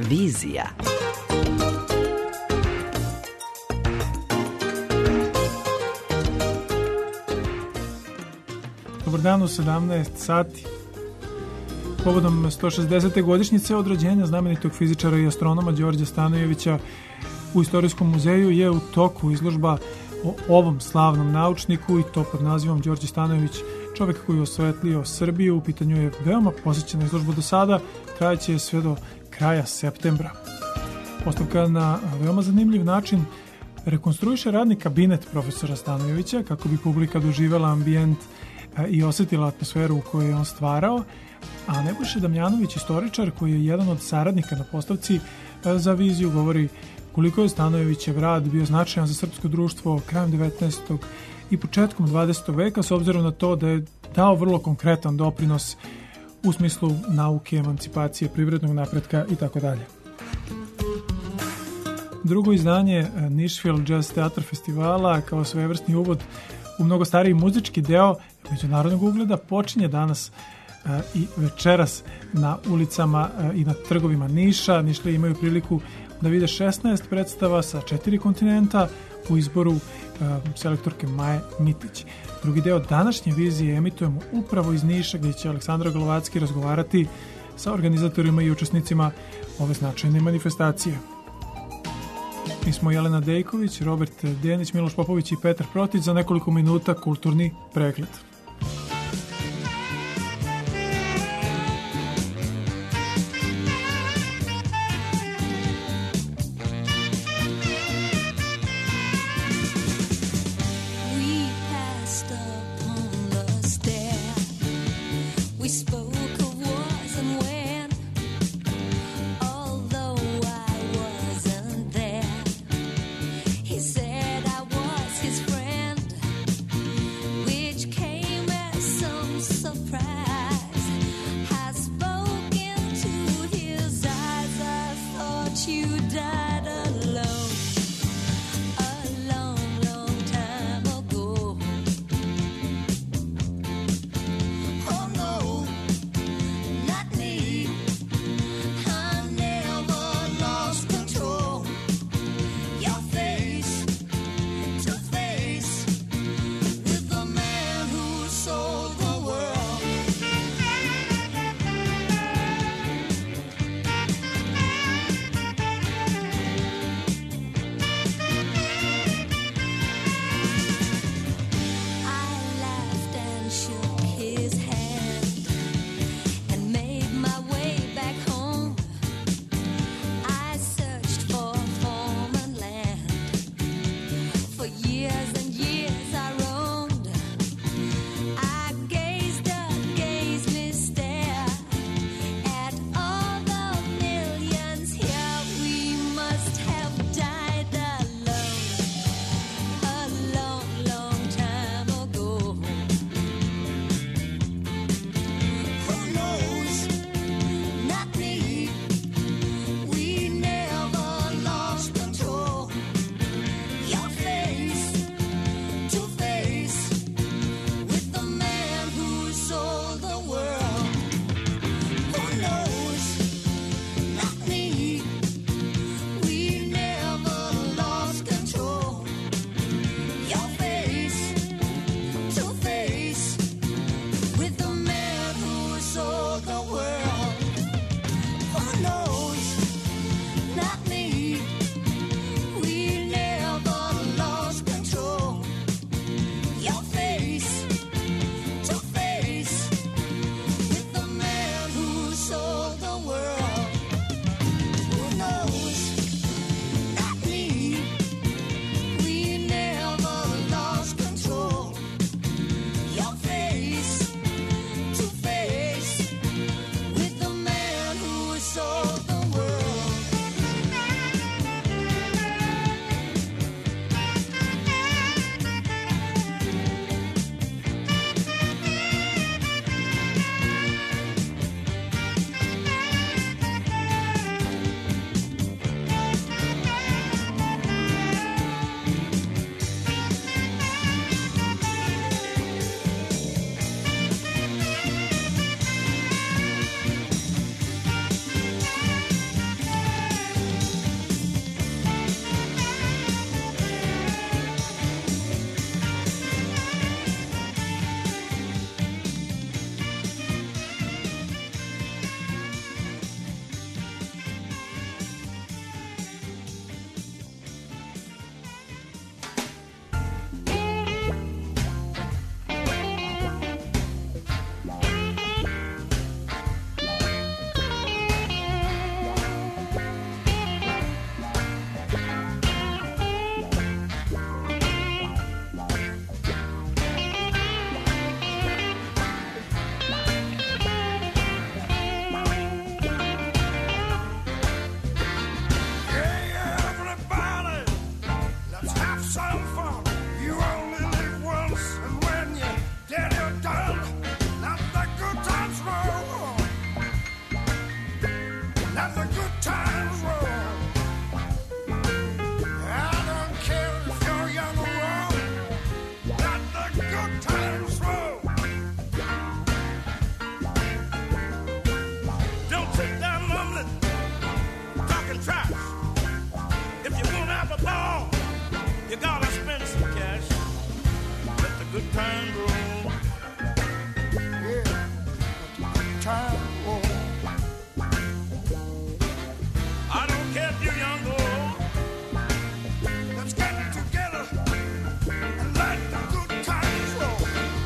Vizija. Dobar dan, u 17 sati. Povodom 160. godišnjice od rođenja znamenitog fizičara i astronoma Đorđa Stanojevića u Istorijskom muzeju je u toku izložba o ovom slavnom naučniku i to pod nazivom Đorđe Stanojević, čovjek koji je osvetlio Srbiju. U pitanju je veoma posjećena izložba do sada, trajaće sve do kraja septembra. Postavka na veoma zanimljiv način rekonstruiše radni kabinet profesora Stanojevića kako bi publika doživjela ambijent i osjetila atmosferu u kojoj je on stvarao, a Nebojša Damjanović, istoričar koji je jedan od saradnika na postavci za viziju, govori koliko je Stanojevićev rad bio značajan za srpsko društvo krajem 19. i početkom 20. veka, s obzirom na to da je dao vrlo konkretan doprinos u smislu nauke, emancipacije, privrednog napretka itd. Drugo izdanje Nashville Jazz Theater festivala kao svojevrsni uvod u mnogo stariji muzički deo međunarodnog ugleda počinje danas i večeras na ulicama i na trgovima Niša. Nišlije imaju priliku da vide 16 predstava sa 4 kontinenta u izboru selektorke Maje Mitić. Drugi deo današnje vizije emitujemo upravo iz Niša, gdje će Aleksandra Golovacki razgovarati sa organizatorima i učesnicima ove značajne manifestacije. Mi smo Jelena Dejković, Robert Denić, Miloš Popović i Petar Protić. Za nekoliko minuta kulturni pregled. Came good time roll. Yeah, let the good time roll. I don't care if you're young or old. Let's get together and let the good times roll.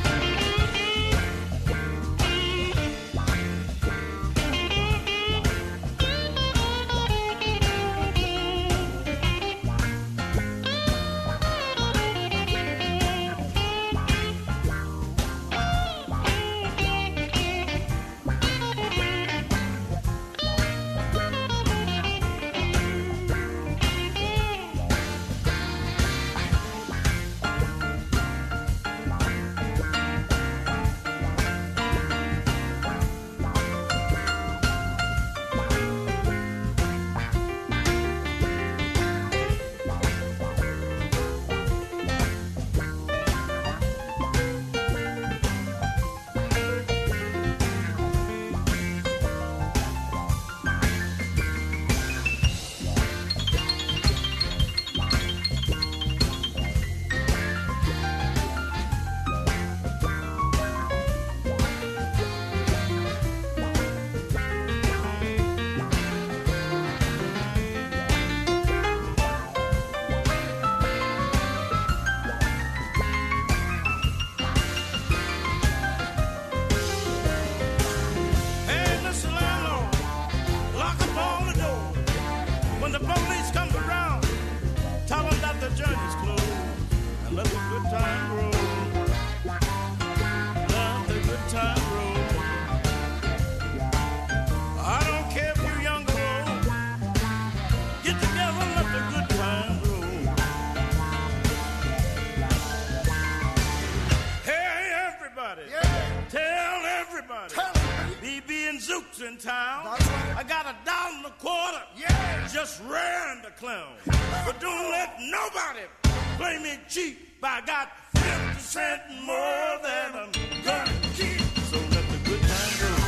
In town, right. I got $1.25. Yeah, just ran the clown. But don't let nobody play me cheap. I got 50 cents more than I'm gonna keep. So let the good time roll.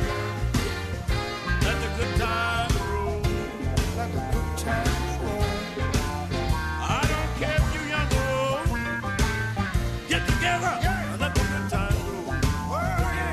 Let the good time roll. Let the good time roll. I don't care if you're young or old. Get together. Yeah. And let the good time roll. Oh, yeah.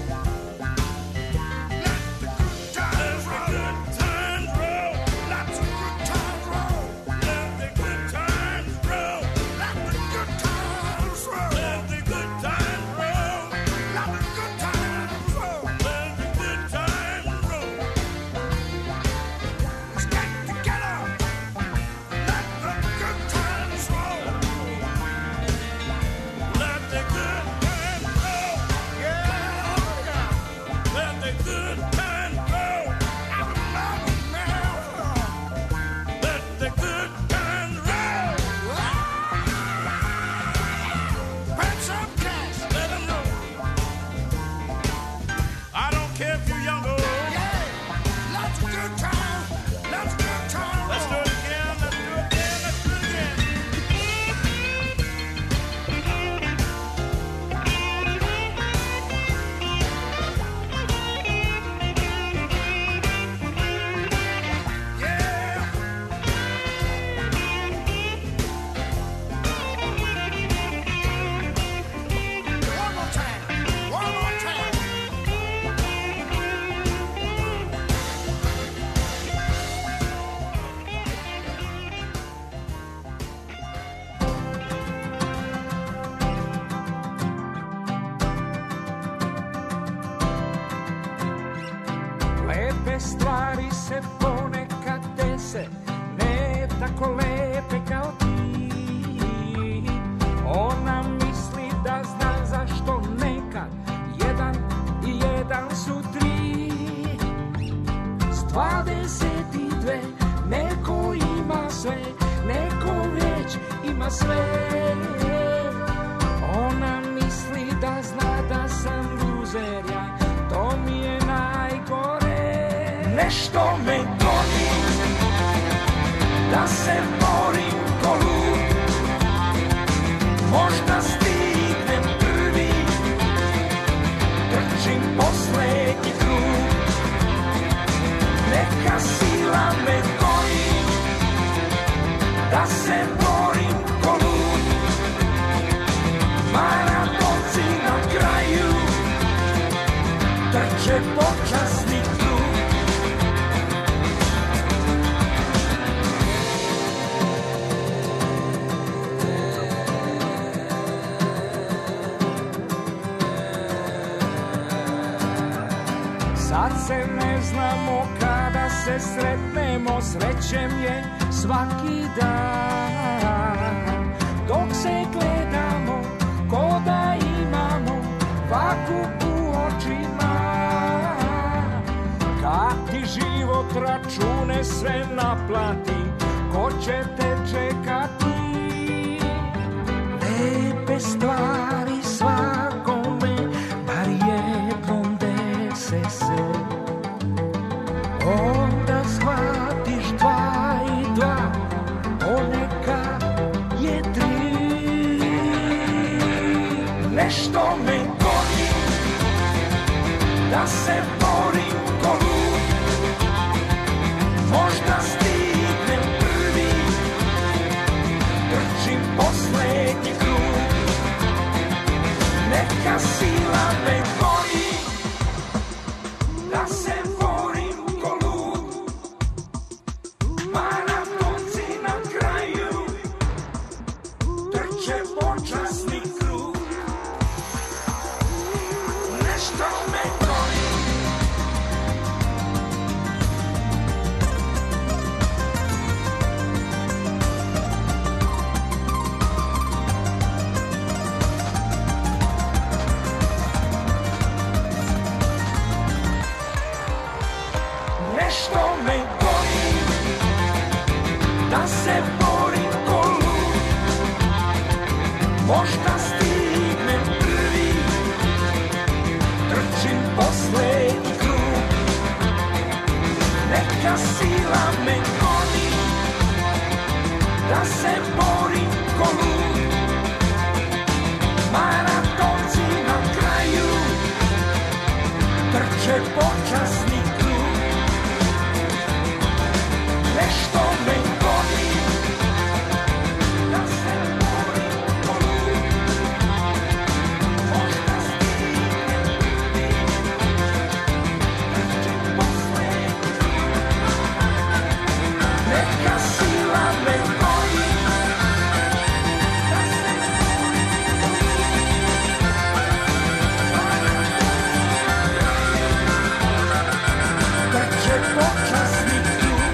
Stvari se ponekad dese, ne tako lepe kao ti. Ona misli da zna zašto nekad 1 i 1 su 3. S 22 neko ima sve, neko već ima sve. Ona misli da zna da sam luzer ja, to mi je najgore. Nešto me goni, da se borim ko lud. Možda stignem prvi, trčim poslednji krug. Neka sila me goni, da se borim ko lud. se sretnemo, srećem je svaki dan. Dok se gledamo, ko da imamo vaku u očima. Kad ti život račune sve naplati, ko će te čekati? Lepe stvari svakome, bar jednom dese se. Onda shvatiš 2 i 2, ponekad je 3. Nešto me goni, da se borim ko lud. Možda stignem prvi, trčim poslednji krug. Neka sila me goni, da se borim ko lud. Maratonci na kraju trče počasni krug. Nešto me goni, nešto me goni, da se borim ko lud. Možda stignem prvi, trčim poslednji krug. Neka sila me goni, da se borim ko lud. Maratonci na kraju trče počasni krug. Nešto me goni, da se borim ko lud. Možda stignem prvi, trčim poslednji krug. Neka sila me goni, da se borim ko lud. Trče počasni krug,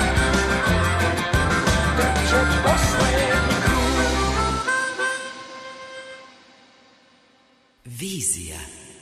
trče poslednji krug. Vizija.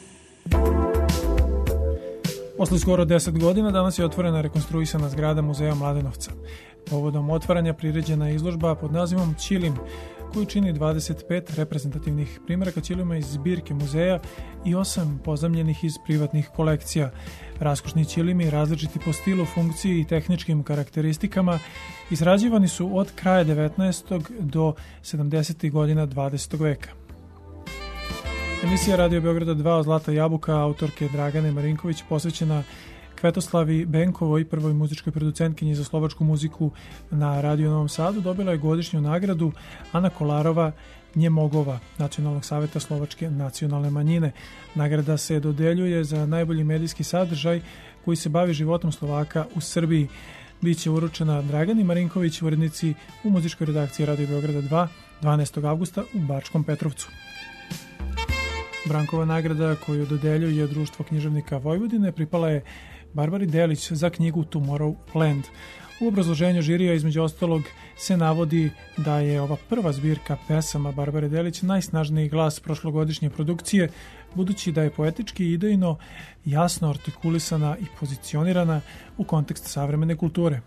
Posle skoro 10 godina danas je otvorena rekonstruisana zgrada Muzeja Mladenovca. Povodom otvaranja priređena je izložba pod nazivom Ćilim, koju čini 25 reprezentativnih primjeraka ćilima iz zbirke muzeja i 8 pozajmljenih iz privatnih kolekcija. Raskošni ćilimi, različiti po stilu, funkciji i tehničkim karakteristikama, izrađivani su od kraja 19. do 70. godina 20. veka. Emisija Radio Beograda 2 Zlata jabuka autorke Dragane Marinković posvećena Kvetoslavi Benkovoj, prvoj muzičkoj producentkinji za slovačku muziku na Radio Novom Sadu, dobila je godišnju nagradu Ana Kolarova Njemogova, Nacionalnog saveta slovačke nacionalne manjine. Nagrada se dodeljuje za najbolji medijski sadržaj koji se bavi životom Slovaka u Srbiji. Biće uručena Dragani Marinković, urednici u muzičkoj redakciji Radio Beograda 2, 12. avgusta u Bačkom Petrovcu. Brankova nagrada koju dodeljuje Društvo književnika Vojvodine pripala je Barbari Delić za knjigu Tomorrowland. U obrazloženju žirija između ostalog se navodi da je ova prva zbirka pesama Barbare Delić najsnažniji glas prošlogodišnje produkcije, budući da je poetički i idejno jasno artikulisana i pozicionirana u kontekst savremene kulture.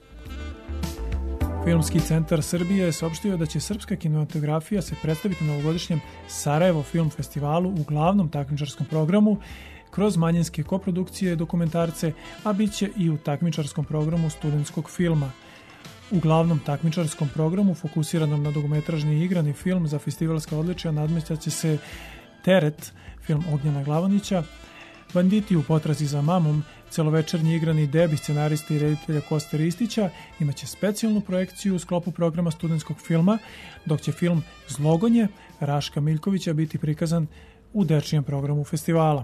Filmski centar Srbije saopštio da će srpska kinematografija se predstaviti na ovogodišnjem Sarajevo Film Festivalu u glavnom takmičarskom programu kroz manjinske koprodukcije dokumentarce, a bit će i u takmičarskom programu studentskog filma. U glavnom takmičarskom programu, fokusiranom na dugometražni i igrani film za festivalska odličja, nadmećaće se Teret, film Ognjena Glavonića, Banditi u potrazi za mamom, celovečernji igrani debi scenarista i reditelja Koste Ristića, imaće specijalnu projekciju u sklopu programa studentskog filma, dok će film Zlogonje Raška Miljkovića biti prikazan u dečijem programu festivala.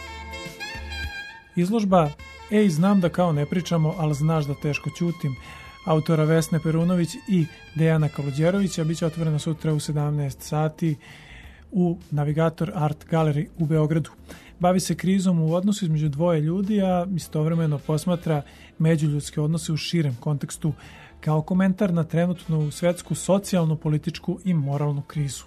Izložba Ej, znam da kao ne pričamo, ali znaš da teško ćutim, autora Vesne Perunović i Dejana Kaluđerovića, biće otvorena sutra u 17 sati u Navigator Art Gallery u Beogradu. bavi se krizom u odnosu između dvoje ljudi, a istovremeno posmatra međuljudske odnose u širem kontekstu kao komentar na trenutnu svetsku socijalnu, političku i moralnu krizu.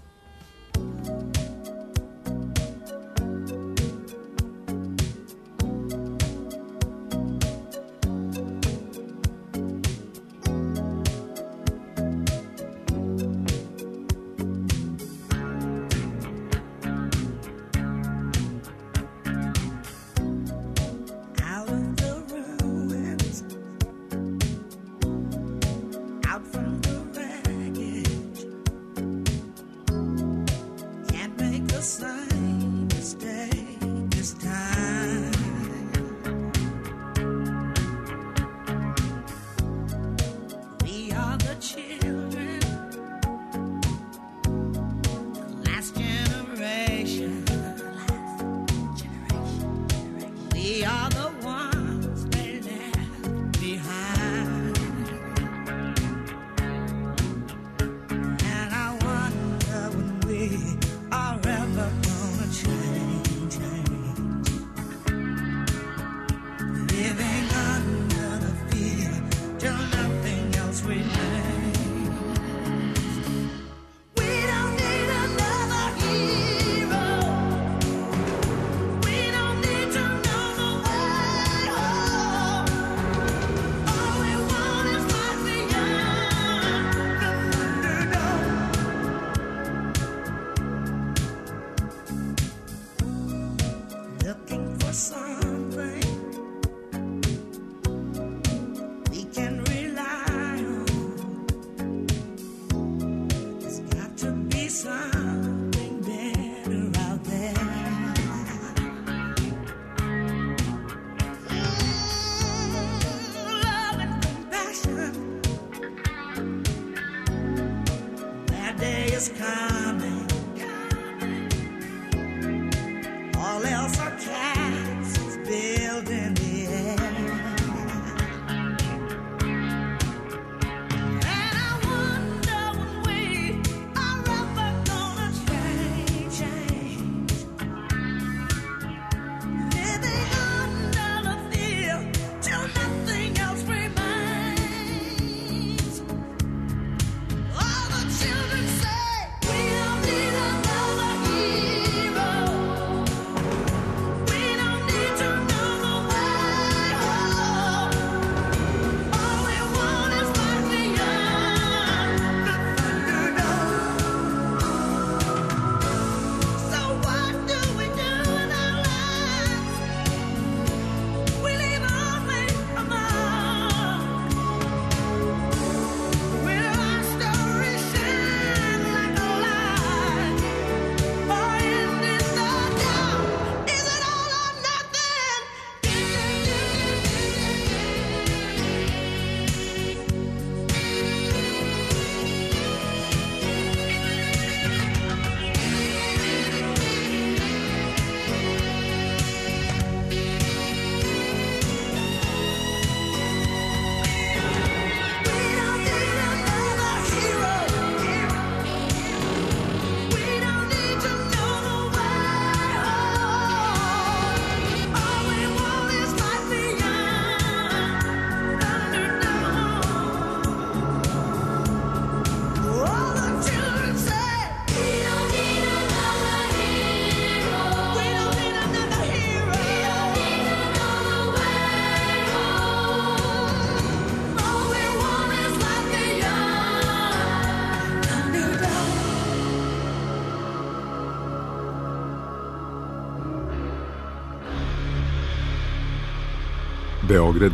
Beograd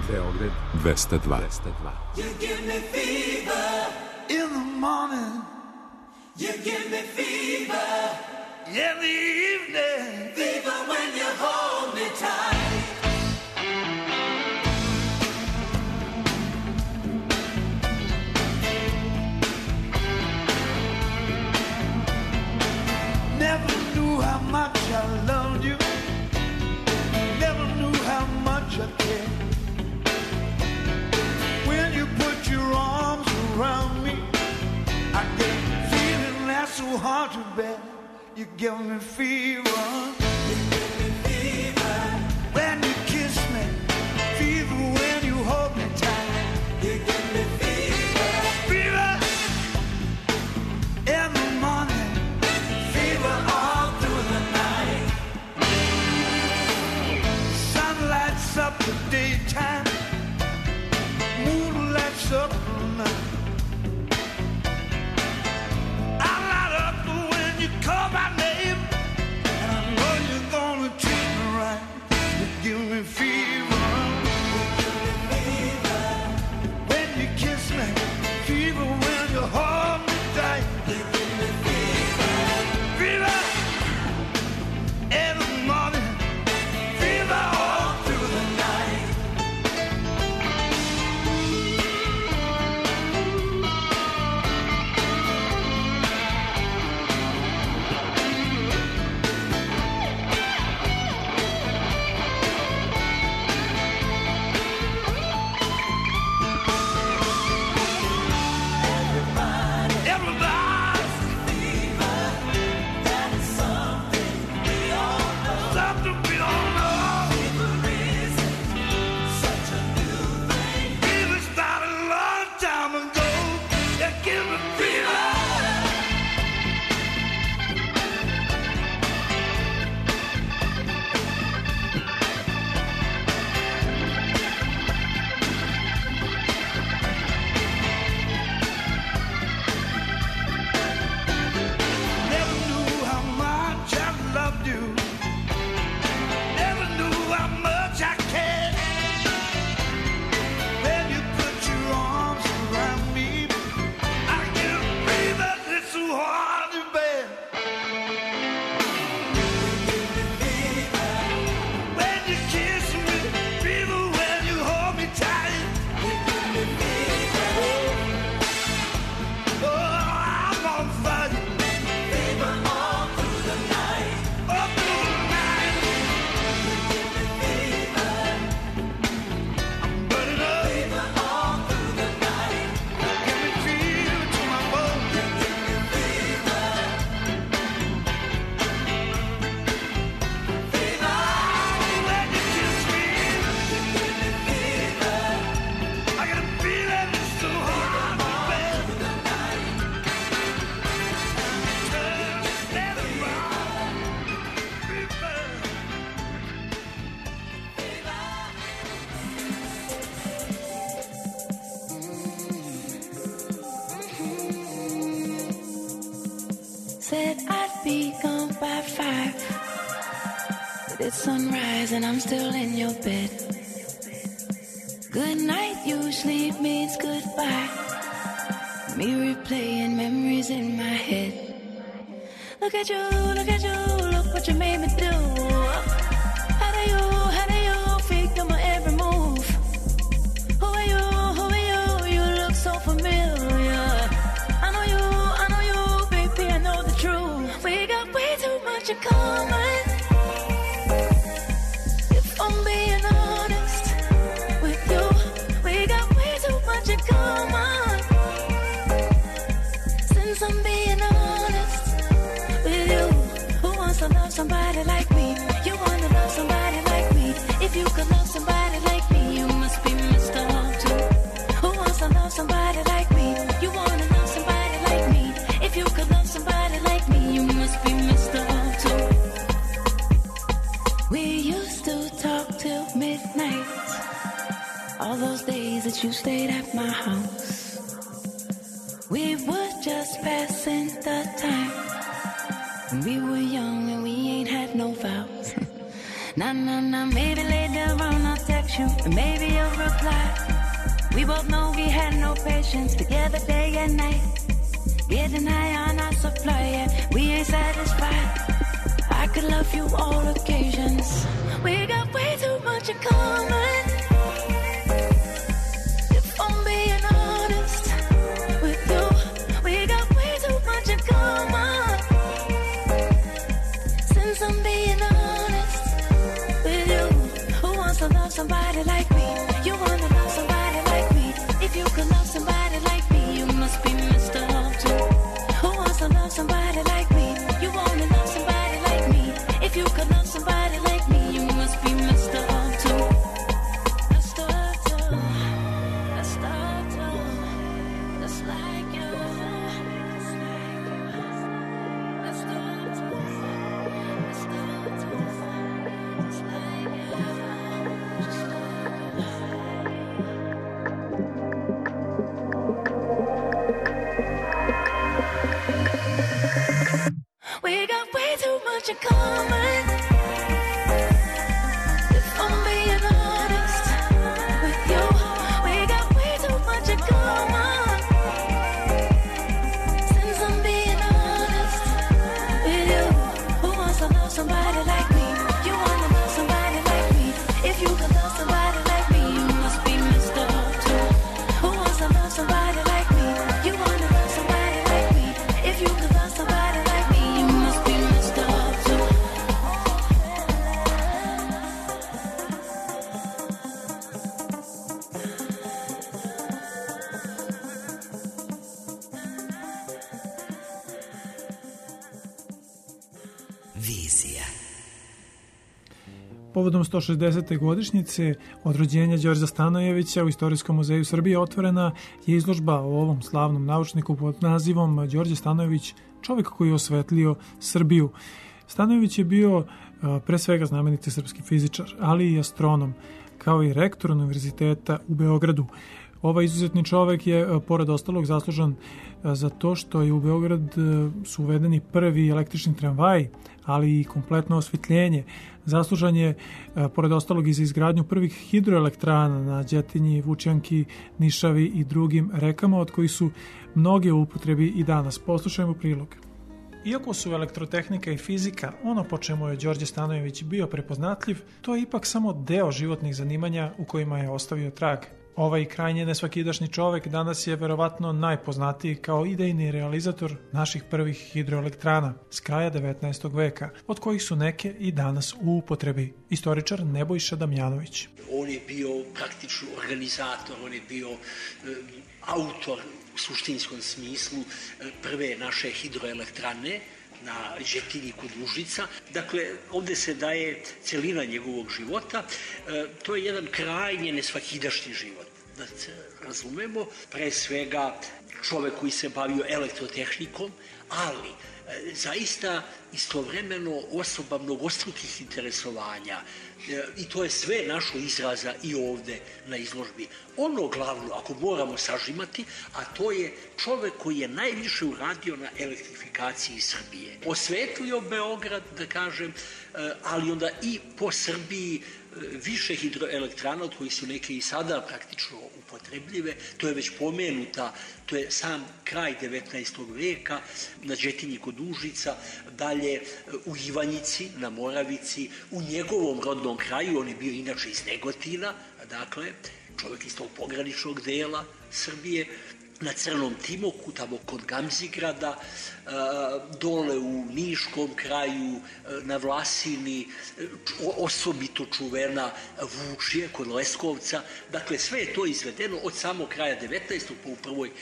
202. You give me fever in the morning. You give me fever in the evening. Fever when you hold me tight. Never knew how much I loved you. Never knew how much I cared. Your arms around me, I get a feeling that's so hard to bear. You give me fever. You give me fever. It's sunrise and I'm still in your bed. Good night usually means goodbye. Me replaying memories in my head. Look at you, look what you made me do. How do you figure my every move? Who are you, you look so familiar. I know you, baby, I know the truth. We got way too much in common. If I'm being honest with you, we got way too much in common. Since I'm being honest with you, who wants to love somebody like me? You wanna love somebody like me? If you could love somebody like me, you must be Mr. Love too. Who wants to love somebody like me? You wanna love somebody like me? If you could love somebody like me, you must be Mr. Love too. We used to talk till midnight. All those days that you stayed at my house, we were just passing the time. We were young and we ain't had no vows. Nah, maybe later on I'll text you and maybe you'll reply. We both know we had no patience together day and night. Getting high on our supply, yeah, we ain't satisfied. I could love you all occasions. We got way too much in common. If I'm being honest with you, we got way too much in common. Since I'm being honest with you, who wants to love somebody like me? You wanna love somebody like me? If you could love somebody like me, you must be Mr. Love too. Who wants to love somebody like me? You wanna love somebody like me? If you could love somebody like me, you must be Mr. Love too. Mr. Love too. Mr. Love too. Just like you. Just like you. Mr. Love too. Mr. Love too. Just like you. Just like you. We got way too much in common. If I'm being honest with you, we got way too much in common. Since I'm being honest with you, who wants to love somebody like me? You wanna love somebody like me? If you could love somebody like me, you must be Mr. Love too. Who wants to love somebody like me? You wanna love somebody like me? If you could love somebody like me, you must be Mr. Love too. Vizija. Povodom 160. godišnjice od rođenja Đorđa Stanojevića u Istorijskom muzeju Srbije otvorena je izložba o ovom slavnom naučniku pod nazivom Đorđe Stanojević, čovjek koji je osvetlio Srbiju. Stanojević je bio pre svega znameniti srpski fizičar, ali i astronom, kao i rektor Univerziteta u Beogradu. Ovaj izuzetni čovek je, pored ostalog, zaslužan za to što je u Beograd su uvedeni prvi električni tramvaj, ali i kompletno osvetljenje. Zaslužan je, pored ostalog, i za izgradnju prvih hidroelektrana na Đetinji, Vučjanki, Nišavi i drugim rekama, od kojih su mnoge u upotrebi i danas. Poslušajmo prilog. Iako su elektrotehnika i fizika ono po čemu je Đorđe Stanojević bio prepoznatljiv, to je ipak samo deo životnih zanimanja u kojima je ostavio trag. Ovaj krajnje nesvakidašnji čovek danas je verovatno najpoznatiji kao idejni realizator naših prvih hidroelektrana s kraja 19. veka, od kojih su neke i danas u upotrebi. Istoričar Nebojša Damjanović. On je bio praktično organizator, on je bio autor u suštinskom smislu prve naše hidroelektrane na Đetini kod Užica. Dakle, ovde se daje celina njegovog života. To je jedan krajnje nesvakidašnji život. da se razumemo, pre svega čovek koji se bavio elektrotehnikom, ali zaista istovremeno osoba mnogostrukih interesovanja i to je sve našo izraza i ovde na izložbi. Ono glavno, ako moramo sažimati, a to je čovek koji je najviše uradio na elektrifikaciji Srbije. Osvetlio Beograd, da kažem, ali onda i po Srbiji više hidroelektrana, od kojih su neke i sada praktično upotrebljive, to je već pomenuta, to je sam kraj 19. veka, na Đetinji kod Užica, dalje u Ivanjici, na Moravici, u njegovom rodnom kraju, on je bio inače iz Negotina, dakle, čovjek iz tog pograničnog dela Srbije, na Crnom Timoku, tamo kod Gamzigrada, dole u Niškom kraju, na Vlasini, osobito čuvena Vučije kod Leskovca. Dakle, sve je to izvedeno od samog kraja 19. pa u prvoj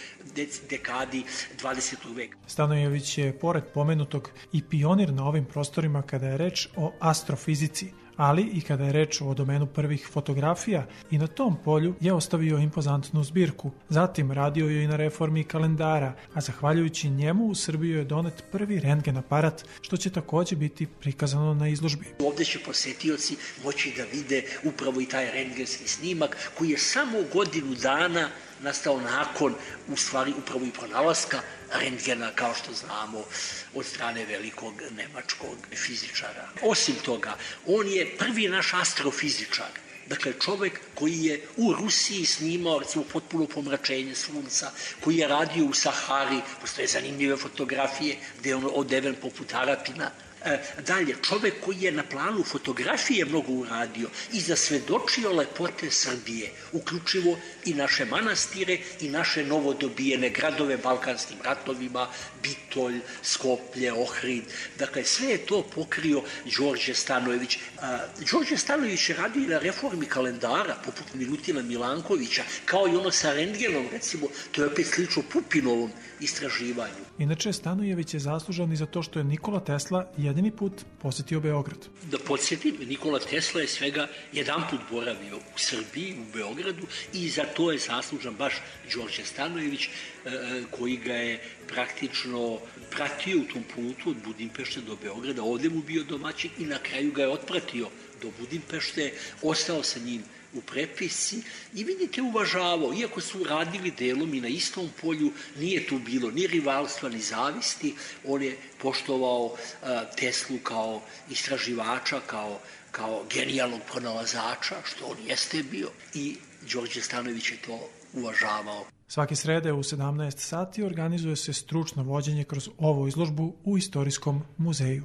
dekadi 20. veka. Stanojević je, pored pomenutog, i pionir na ovim prostorima kada je reč o astrofizici, ali i kada je reč o domenu prvih fotografija i na tom polju je ostavio impozantnu zbirku. Zatim radio je i na reformi kalendara, a zahvaljujući njemu u Srbiju je donet prvi rentgen aparat, što će takođe biti prikazano na izložbi. Ovde će posetioci moći da vide upravo i taj rentgenski snimak koji je samo godinu dana nastao nakon, u stvari, upravo i pronalaska rentgena, kao što znamo, od strane velikog nemačkog fizičara. Osim toga, on je prvi naš astrofizičar. Dakle, čovek koji je u Rusiji snimao, recimo, potpuno pomračenje sunca, koji je radio u Sahari, postoje zanimljive fotografije gde je on odeven poput Arapina. Dalje, čovek koji je na planu fotografije mnogo uradio i zasvedočio lepote Srbije, uključivo i naše manastire i naše novodobijene gradove balkanskim ratovima, Bitolj, Skoplje, Ohrid. Dakle, sve je to pokrio Đorđe Stanojević. Đorđe Stanojević je radio i na reformi kalendara, poput Milutina Milankovića, kao i ono sa rentgenom, recimo, to je opet slično Pupinovom istraživanju. Inače, Stanojević je zaslužan i za to što je Nikola Tesla jedini put posetio Beograd. Da podsjetim, Nikola Tesla je svega jedan put boravio u Srbiji, u Beogradu, i za to je zaslužan baš Đorđe Stanojević, koji ga je praktično pratio u tom putu od Budimpešte do Beograda, ovde mu bio domaćin i na kraju ga je otpratio do Budimpešte, ostao sa njim u prepisci i vidite uvažavao, iako su radili delom i na istom polju, nije tu bilo ni rivalstva, ni zavisti, on je poštovao Teslu kao istraživača, kao genijalnog pronalazača, što on jeste bio, i Đorđe Stanojević je to uvažavao. Svake srede u 17 sati organizuje se stručno vođenje kroz ovu izložbu u Istorijskom muzeju.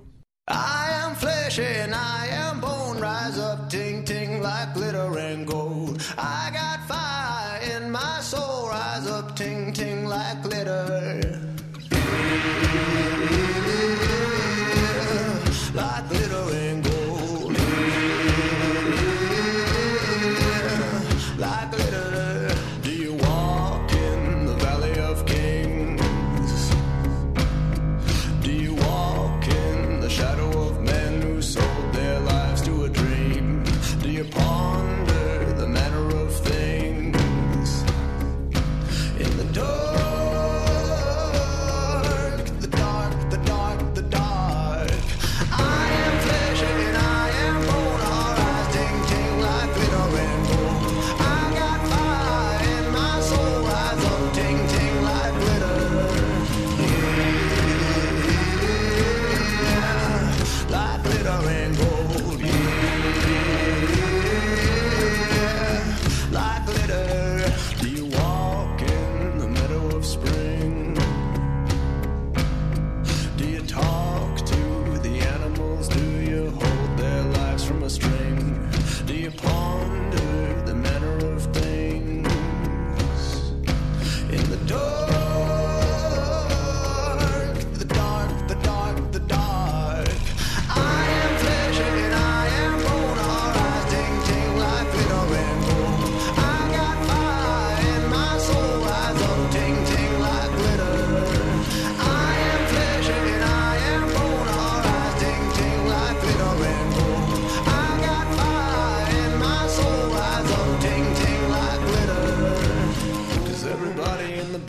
I am flesh and I am bone, rise up, ting, ting, like glitter and gold. I got fire in my soul, rise up, ting, ting, like glitter. Like glitter and gold. Like glitter. Do you walk in the valley of kings? Do you walk in the shadow of men who sold their lives to a dream? Do you ponder the manner of things? In the dark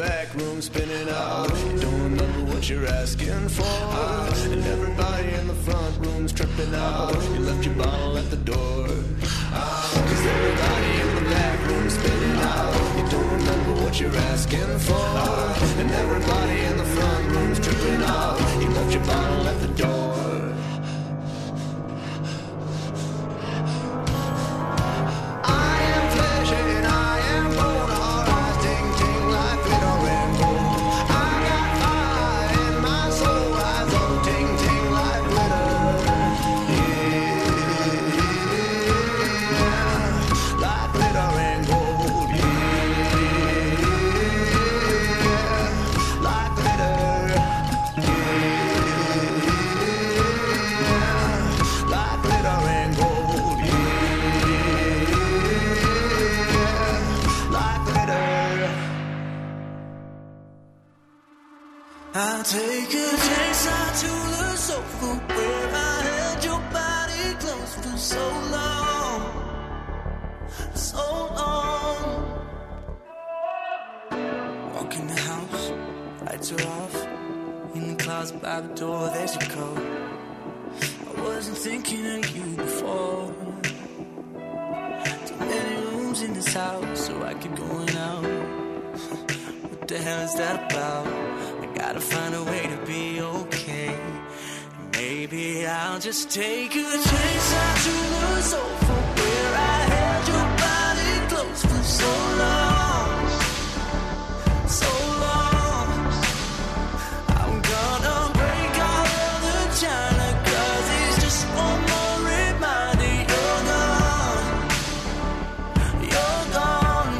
back room spinning out. You don't remember what you're asking for. And everybody in the front room's tripping out. You left your bottle at the door. 'Cause everybody in the back room's spinning out. You don't remember what you're asking for. And everybody in the front room's tripping out. You left your bottle at the door. I'll take a chance out to the sofa where I held your body close for so long, so long. Walk in the house, lights are off. In the closet by the door, there's your coat. I wasn't thinking of you before. Too many rooms in this house, so I keep going out. What the hell is that about? Gotta find a way to be okay. Maybe I'll just take a chance out to the sofa where I held your body close for so long, so long. I'm gonna break all of the china, 'cause it's just one more reminder you're gone, you're gone.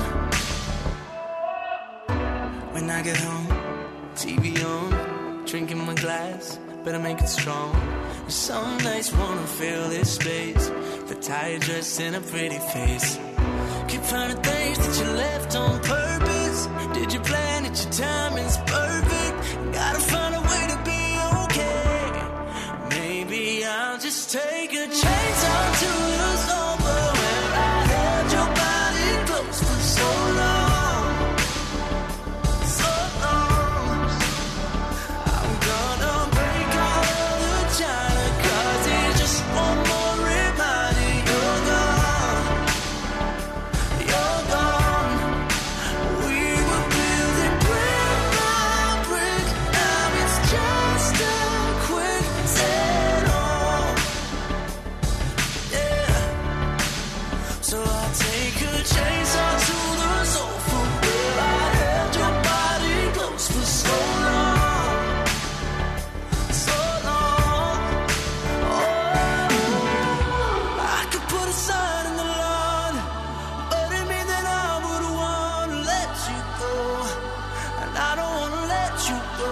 When I get home, TV on, drinking my glass, better make it strong. Some nights wanna fill this space, the tired dress and a pretty face. Keep finding things that you left on purpose. Did you plan it? Your timing's perfect. Gotta find a way to be okay. Maybe I'll just take a chance out to the sofa where I held your body close for so long, so long. I'm gonna break all of the china, 'cause it's just one more reminder you're gone, you're gone. We were building brick by brick, now it's just a quick settle. Yeah. So I'll take a chance out to the sofa where I held your body close for so long, so long. Oh, I could put a sign in the lawn, but it means that I would want to let you go, and I don't want to let you go.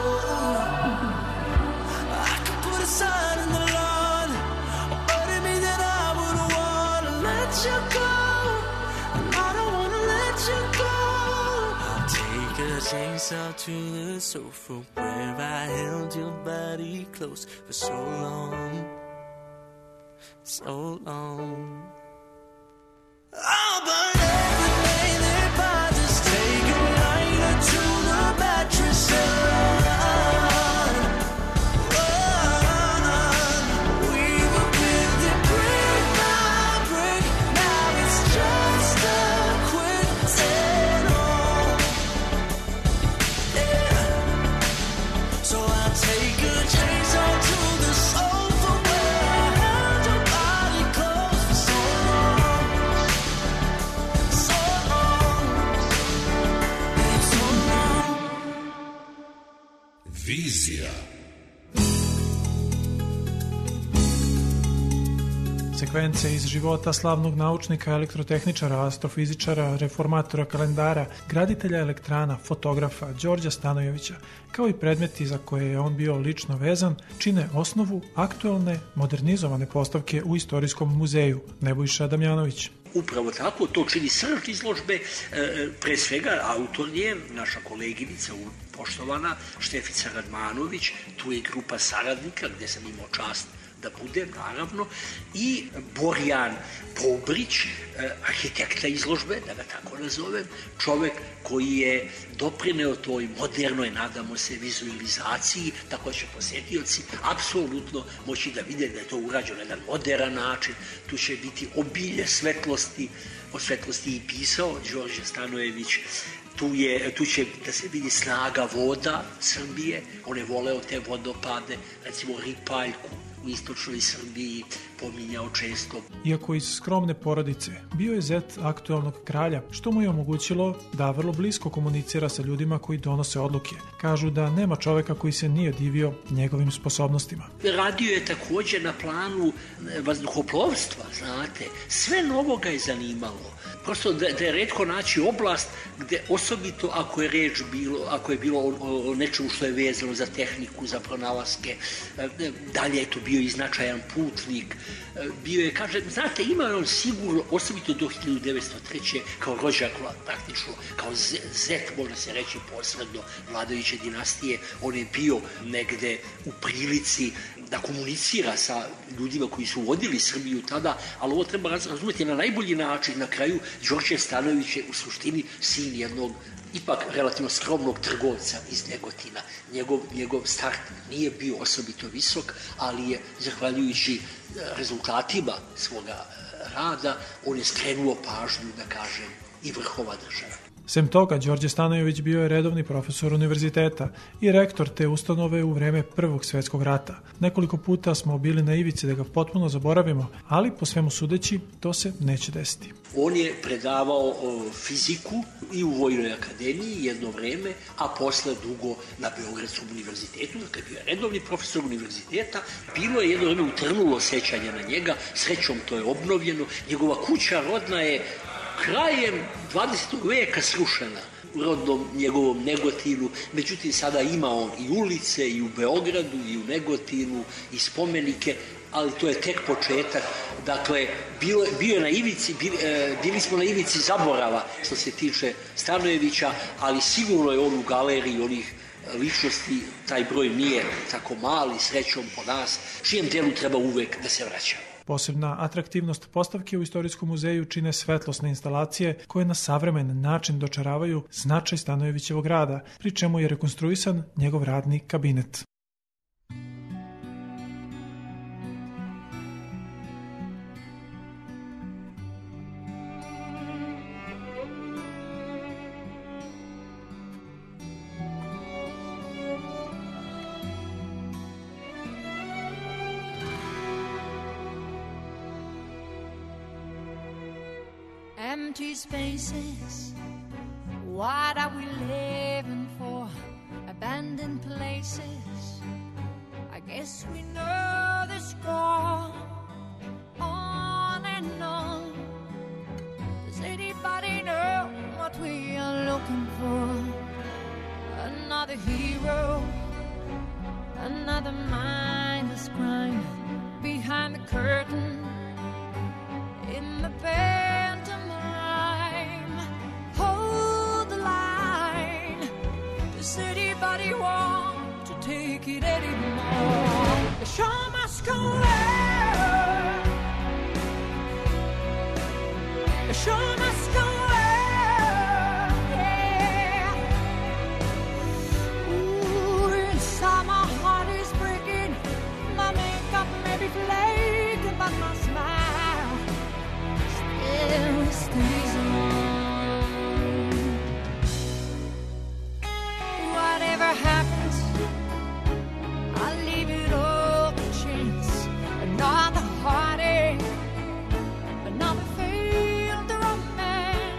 I could put a sign in the lawn, but it means that I would want to let you go, and I don't want to let you go. I'll take a chance out to the sofa where I held your body close for so long, so long. I'll burn everything that binds us, take a lighter to the mattress and run, run. We were building brick by brick, now it's just a quick settle. Yeah. So I'll take a chance out to the sofa where I held your body close for so long, so long, yeah, so long. Vizija. Sekvence iz života slavnog naučnika, elektrotehničara, astrofizičara, reformatora kalendara, graditelja elektrana, fotografa Đorđa Stanojevića, kao i predmeti za koje je on bio lično vezan, čine osnovu aktuelne, modernizovane postavke u Istorijskom muzeju. Nebojša Damjanović. Upravo tako, to čini srž izložbe, pre svega autor je naša koleginica poštovana Štefica Radmanović, tu je grupa saradnika gde sam imao čast da budem, naravno, i Borjan Pobrić, arhitekta izložbe, da ga tako nazovem, čovek koji je doprineo toj modernoj, nadamo se, vizualizaciji, tako će posetioci apsolutno moći da vide da je to urađeno na jedan modern način. Tu će biti obilje svetlosti, o svetlosti i pisao Đorđe Stanojević. Tu će da se vidi snaga voda Srbije, on je voleo te vodopade, recimo Ripaljku u istočnoj Srbiji pominjao često. Iako iz skromne porodice, bio je zet aktuelnog kralja, što mu je omogućilo da vrlo blisko komunicira sa ljudima koji donose odluke. Kažu da nema čoveka koji se nije divio njegovim sposobnostima. Radio je takođe na planu vazduhoplovstva, znate. Sve novo ga je zanimalo. Prosto da je retko naći oblast gde osobito ako je bilo o nečemu što je vezano za tehniku, za pronalaske, dalje je to bio i značajan putnik. Bio je, kažem, znate, ima on sigurno, osobito do 1903. kao rođak, praktično, kao zet, može se reći posredno, vladajuće dinastije, on je bio negde u prilici da komunicira sa ljudima koji su vodili Srbiju tada, ali ovo treba razumjeti na najbolji način. Na kraju, Đorđe Stanojević je u suštini sin jednog ipak relativno skromnog trgovca iz Negotina. Njegov start nije bio osobito visok, ali je, zahvaljujući rezultatima svoga rada, on je skrenuo pažnju, da kažem, i vrhova države. Sem toga, Đorđe Stanojević bio je redovni profesor univerziteta i rektor te ustanove u vreme Prvog svjetskog rata. Nekoliko puta smo bili na ivici da ga potpuno zaboravimo, ali po svemu sudeći to se neće desiti. On je predavao fiziku i u Vojnoj akademiji jedno vreme, a posle dugo na Beogradskom univerzitetu, dakle bio je redovni profesor univerziteta. Bilo je jedno vreme utrnulo sećanje na njega, srećom to je obnovljeno. Njegova kuća rodna je krajem 20. veka srušena u rodnom njegovom Negotinu, međutim sada ima on i ulice i u Beogradu i u Negotinu i spomenike, ali to je tek početak. Dakle, bio je na ivici, bili smo na ivici zaborava što se tiče Stanojevića, ali sigurno je on u galeriji onih ličnosti, taj broj nije tako mali, srećom po nas, čijem delu treba uvek da se vraća. Posebna atraktivnost postavke u Istorijskom muzeju čine svetlosne instalacije koje na savremen način dočaravaju značaj Stanojevićevog rada, pri čemu je rekonstruisan njegov radni kabinet. Empty spaces, what are we living for? Abandoned places, I guess we know the score. On and on, does anybody know what we are looking for? Another hero, another mindless crime behind the curtain in the pantomime. Hold the line. Does anybody want to take it anymore? The show must go on. The show must go on. Yeah. Ooh, inside my heart is breaking. My makeup may be flaking, but my smile still stays on. Whatever happens, I'll leave it all to chance. Another heartache, another failed romance.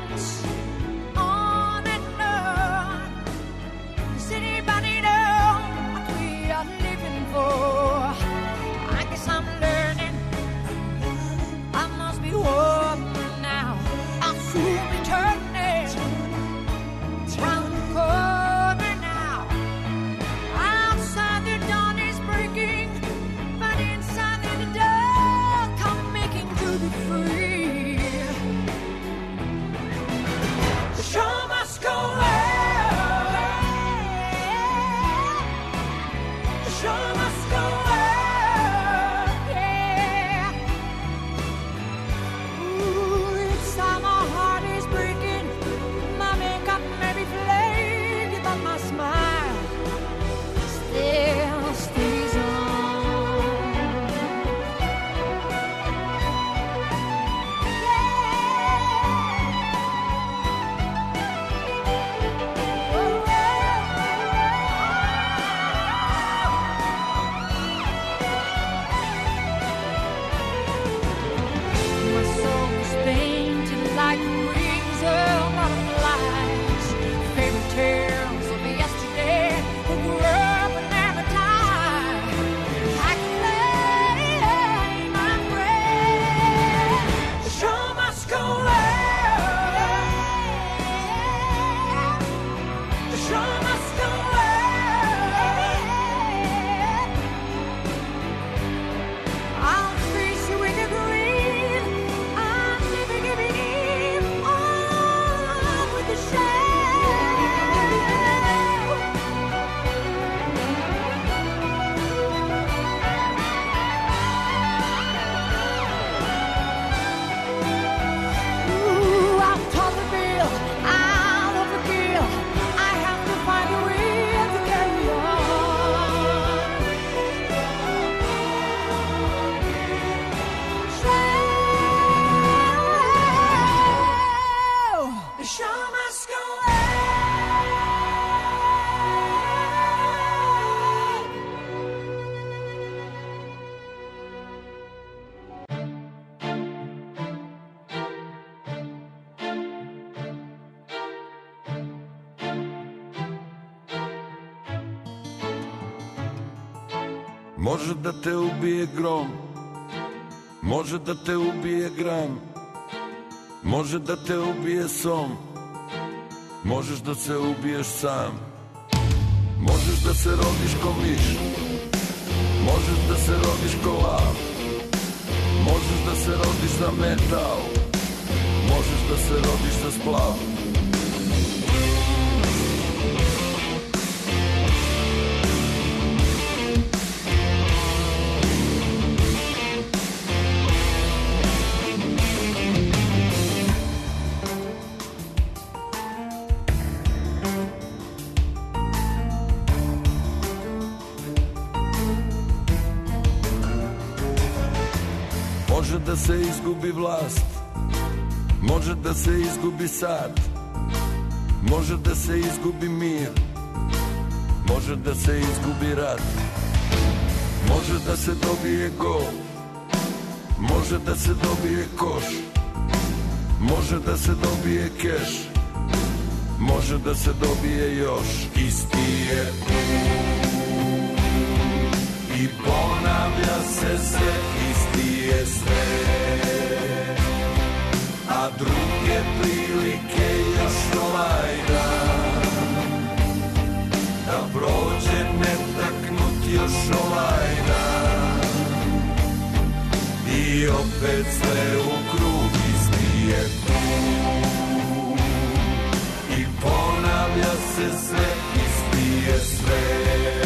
Može da te ubije grom, može da te ubije gram, može da te ubije som, možeš da se ubiješ sam. Možeš da se rodiš ko miš, možeš da se rodiš ko lav, možeš da se rodiš za metal, možeš da se rodiš za splav. Može da se izgubi vlast, može da se izgubi sad, može da se izgubi mir, može da se izgubi rat, može da se dobije gol, može da se dobije koš, može da se dobije keš, može da se dobije još. Isti je i ponavlja se sve, isti je sve, a druge prilike još ovaj dan, da prođe netaknut još ovaj dan, i opet sve u krug, isti je tu, i ponavlja se sve, isti je sve,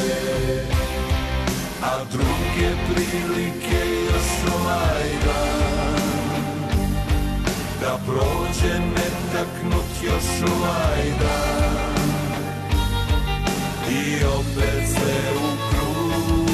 a druge prilike još ovaj dan, da prođe netaknut još ovaj dan, i opet sve u krug.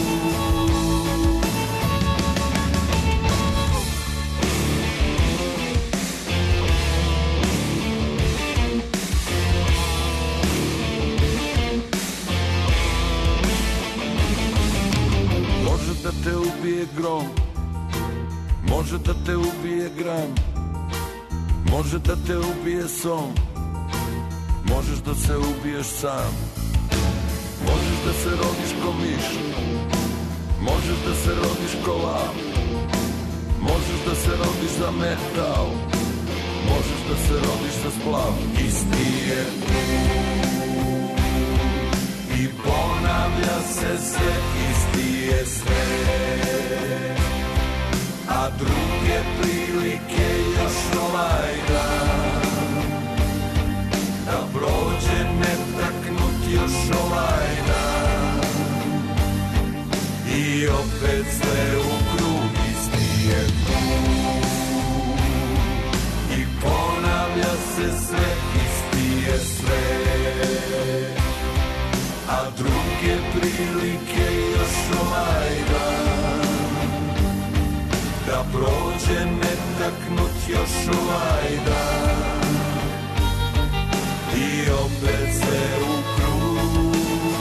Može da te ubije grom, može da te ubije gram, može da te ubije som, možeš da se ubiješ sam. Možeš da se rodiš ko miš, možeš da se rodiš ko lav, možeš da se rodiš za metal, možeš da se rodiš za splav. Isti je i ponavlja se sve, isti je sve, a druge prilike još ovaj dan, da prođe netaknut još ovaj dan, i opet sve u krug, isti je tu, i ponavlja se sve, isti je sve, a druge prilike još ovaj dan, da prođe netaknut još ovaj dan, i opet sve u krug.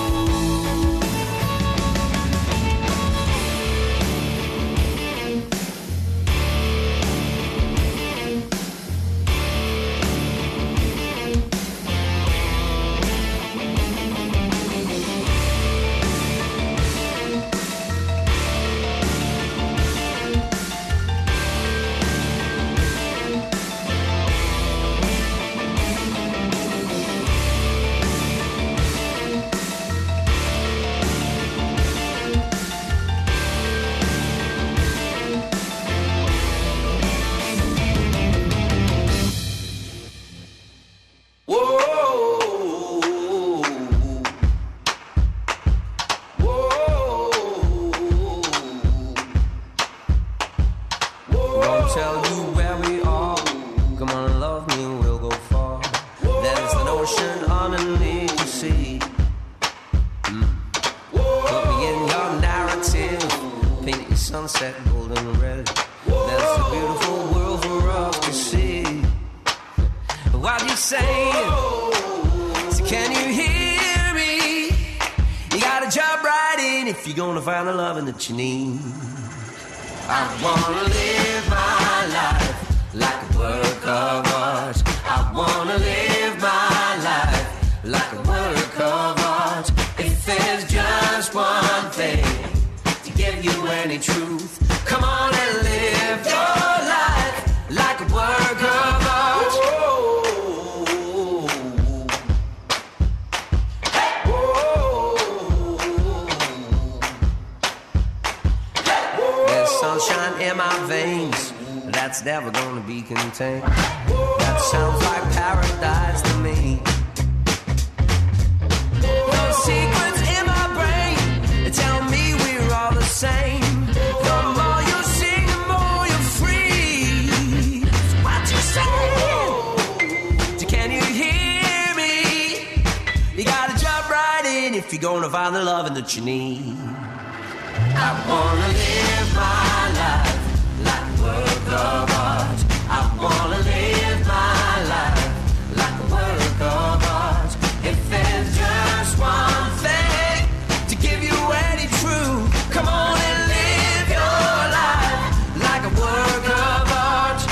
That you need. I wanna live my life like a work of art. I wanna live my life like a work of art. If there's just one thing to any truth. Come on and live your life like a work of art. There's sunshine in my veins that's never gonna be contained. That sounds like paradise to me. No secrets in my brain tell me we're all the same. The more you sing, the more you're free. So what you say? Can you hear me? You gotta jump right in if you're gonna find the loving that you need. I wanna live my life like a work of art. I wanna live my life like a work of art. If there's just one thing to give you any truth, come on and live your life like a work of art.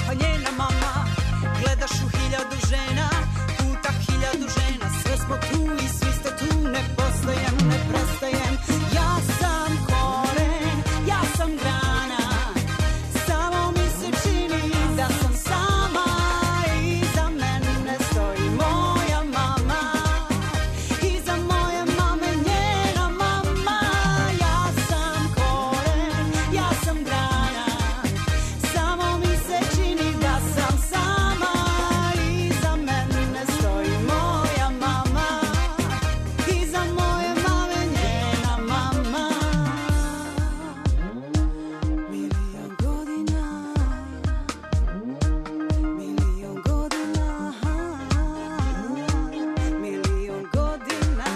pa njena mama. Gledaš u 1000 žena, puta 1000 žena. Sve smo tu i svi ste tu, ne postajem, ne prestajem. Ja sam koren, ja sam grana, samo mi se čini da sam sama. Iza mene stoji moja mama, iza moje mame njena mama. Ja sam koren, ja sam grana, samo mi se čini da sam sama. Iza mene stoji moja mama, iza moje mame njena mama. Milion godina, milion godina, milion godina.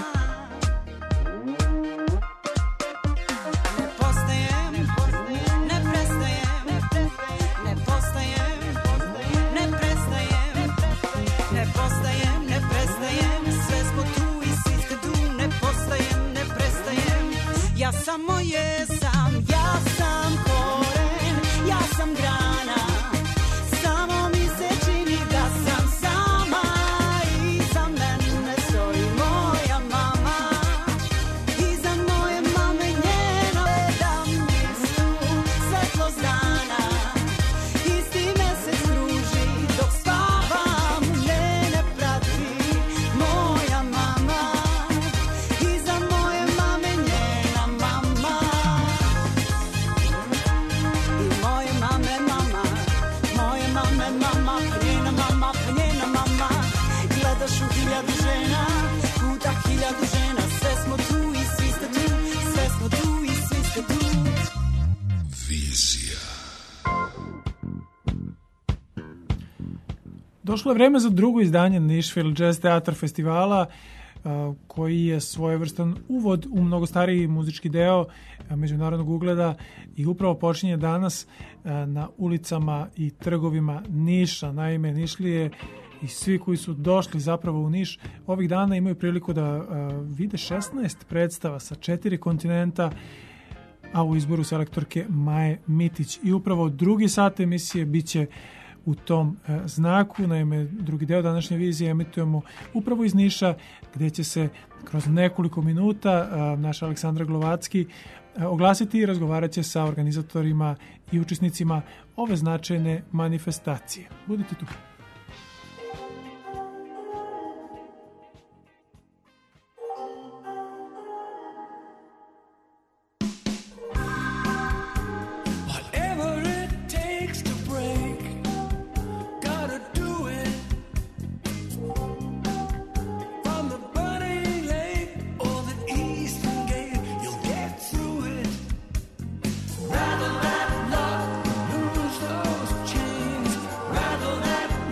Ne postajem, ne prestajem, ne postajem, ne prestajem, ne postajem, ne prestajem. Sve smo tu i svi ste tu, ne postajem, ne prestajem. Ja samo jesam, ja sam koren, ja sam grana, samo mi se čini da sam sama. Iza mene stoji moja mama, iza moje mame njeno. Gledam istu svetlost dana, isti mesec kruži dok spavam. Mene prati moja mama, iza moje mame njena mama. I moje mame mama, moje mame mama, pa njena mama, pa njena mama. Gledaš u 1000 žena, puta 1000 žena. Sve smo tu i svi ste tu, sve smo tu i svi ste tu. Došlo je vreme za drugo izdanje Nashville Jazz Theater festivala, koji je svojevrstan uvod u mnogo stariji muzički deo međunarodnog ugleda i upravo počinje danas na ulicama i trgovima Niša. Naime, Nišlije i svi koji su došli zapravo u Niš ovih dana imaju priliku da vide 16 predstava sa 4 kontinenta, a u izboru selektorke Maje Mitić. I upravo drugi sat emisije biće u tom znaku. Naime, drugi deo današnje vizije emitujemo upravo iz Niša, gde će se kroz nekoliko minuta naš Aleksandra Glovacki oglasiti i razgovarat će sa organizatorima i učesnicima ove značajne manifestacije. Budite tu. Whatever it takes to break, gotta do it. From the burning lake or the eastern gate, you'll get through it. Rattle that lock, loose those chains. Rattle that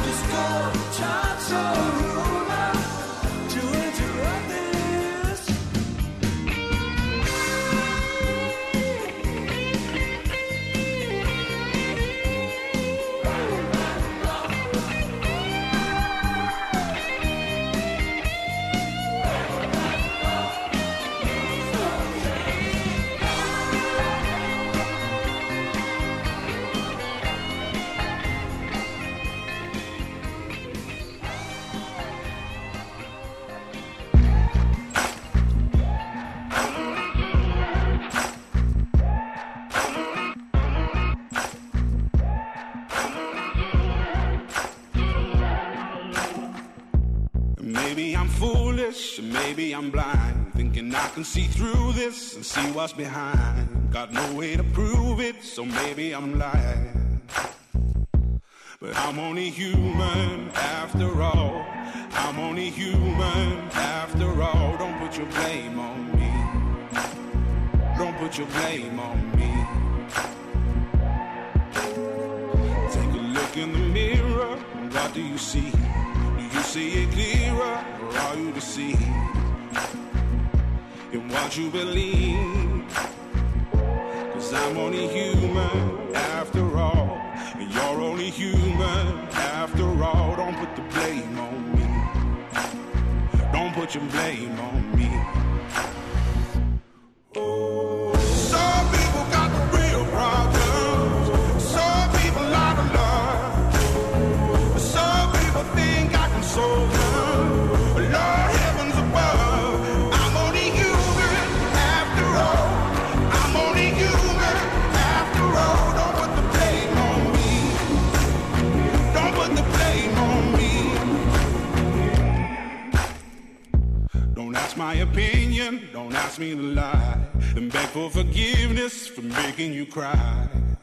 just call chance or rumor to interrupt this. Maybe I'm foolish, maybe I'm blind, thinking I can see through this and see what's behind. Got no way to prove it, so maybe I'm lying. But I'm only human after all. I'm only human after all. Don't put your blame on me. Don't put your blame on me. Take a look in the mirror, what do you see? Do you see it clearer, or are you deceived in what you believe? 'Cause I'm only human after all, and you're only human after all. Don't put the blame on me. Don't put your blame on me. Oh, some people got the real problems. Some people out of love. Some people think I can solve them. Lord, heavens above, I'm only human after all. I'm only human after all. Don't put the blame on me. Don't put the blame on me. Don't ask my opinion, don't ask me to lie, and beg for forgiveness for making you cry.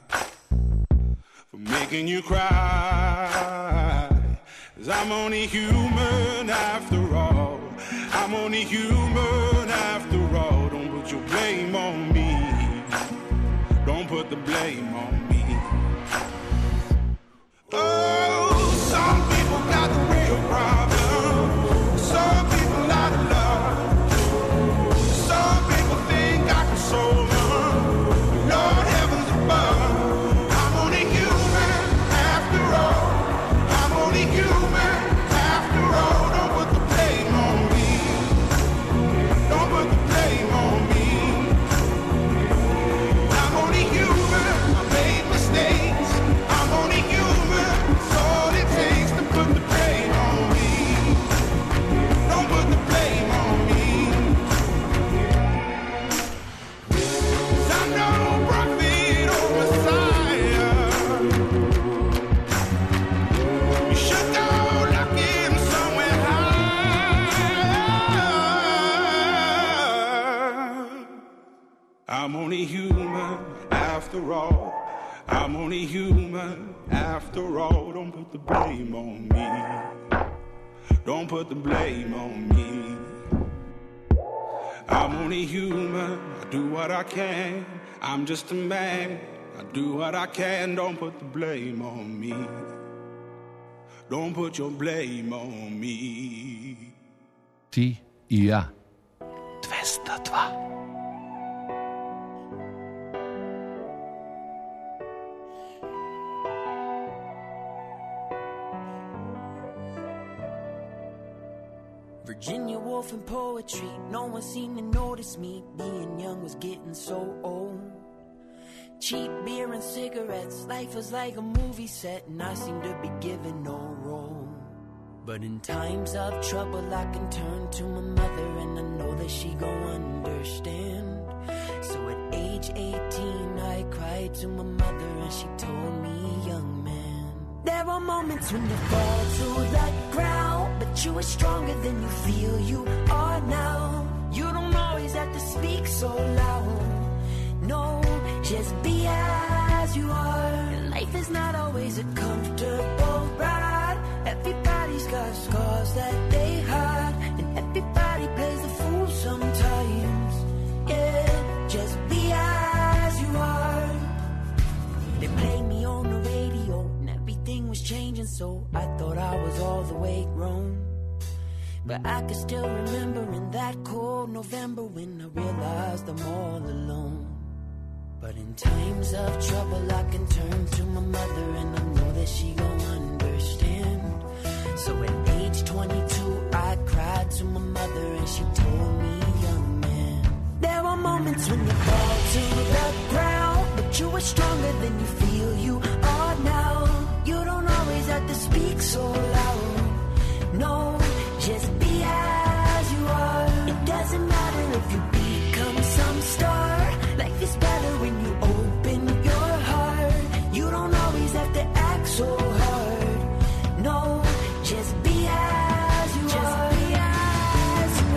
For making you cry. 'Cause I'm only human after all. I'm only human after all. Don't put your blame on me. Don't put the blame on me. Oh, some people got the real problem. Some people out of love. Some people think I can solve them. Lord, heavens above, I'm only human after all. I'm only human after all. Don't put the blame on me. Don't put the blame on me. I'm only human. I made mistakes. I'm only human. It's all it takes to put the blame on me. Don't put the blame on me. 'Cause I'm no prophet or Messiah. You should go looking somewhere high. I'm only human after all. I'm only human after all. Don't put the blame on me. Don't put the blame on me. I'm only human. I do what I can. I'm just a man. I do what I can. Don't put the blame on me. Don't put your blame on me. Ti i ja. 202. Virginia Woolf and poetry, no one seemed to notice me. Being young was getting so old. Cheap beer and cigarettes, life was like a movie set, and I seemed to be given no role. But in times of trouble I can turn to my mother, and I know that she gon' understand. So at age 18 I cried to my mother, and she told me, young man, there are moments when you fall to the ground, but you are stronger than you feel you are now. You don't always have to speak so loud. No, just be as you are. Life is not always a comfortable ride. Everybody's got scars that they hide, and everybody plays the fool sometimes. Yeah, just be as you are. They played me on the radio, and everything was changing, so I thought thought I was all the way grown. But I can still remember in that cold November when I realized I'm all alone. But in times of trouble I can turn to my mother and I know that she gon' understand. So at age 22 I cried to my mother and she told me, young man, there are moments when you fall to the ground, but you are stronger than you feel you are now. You don't always have to speak so loud. No, just be as you are. It doesn't matter if you become some star. Life is better when you open your heart. You don't always have to act so hard. No, just be as you are. Just be as you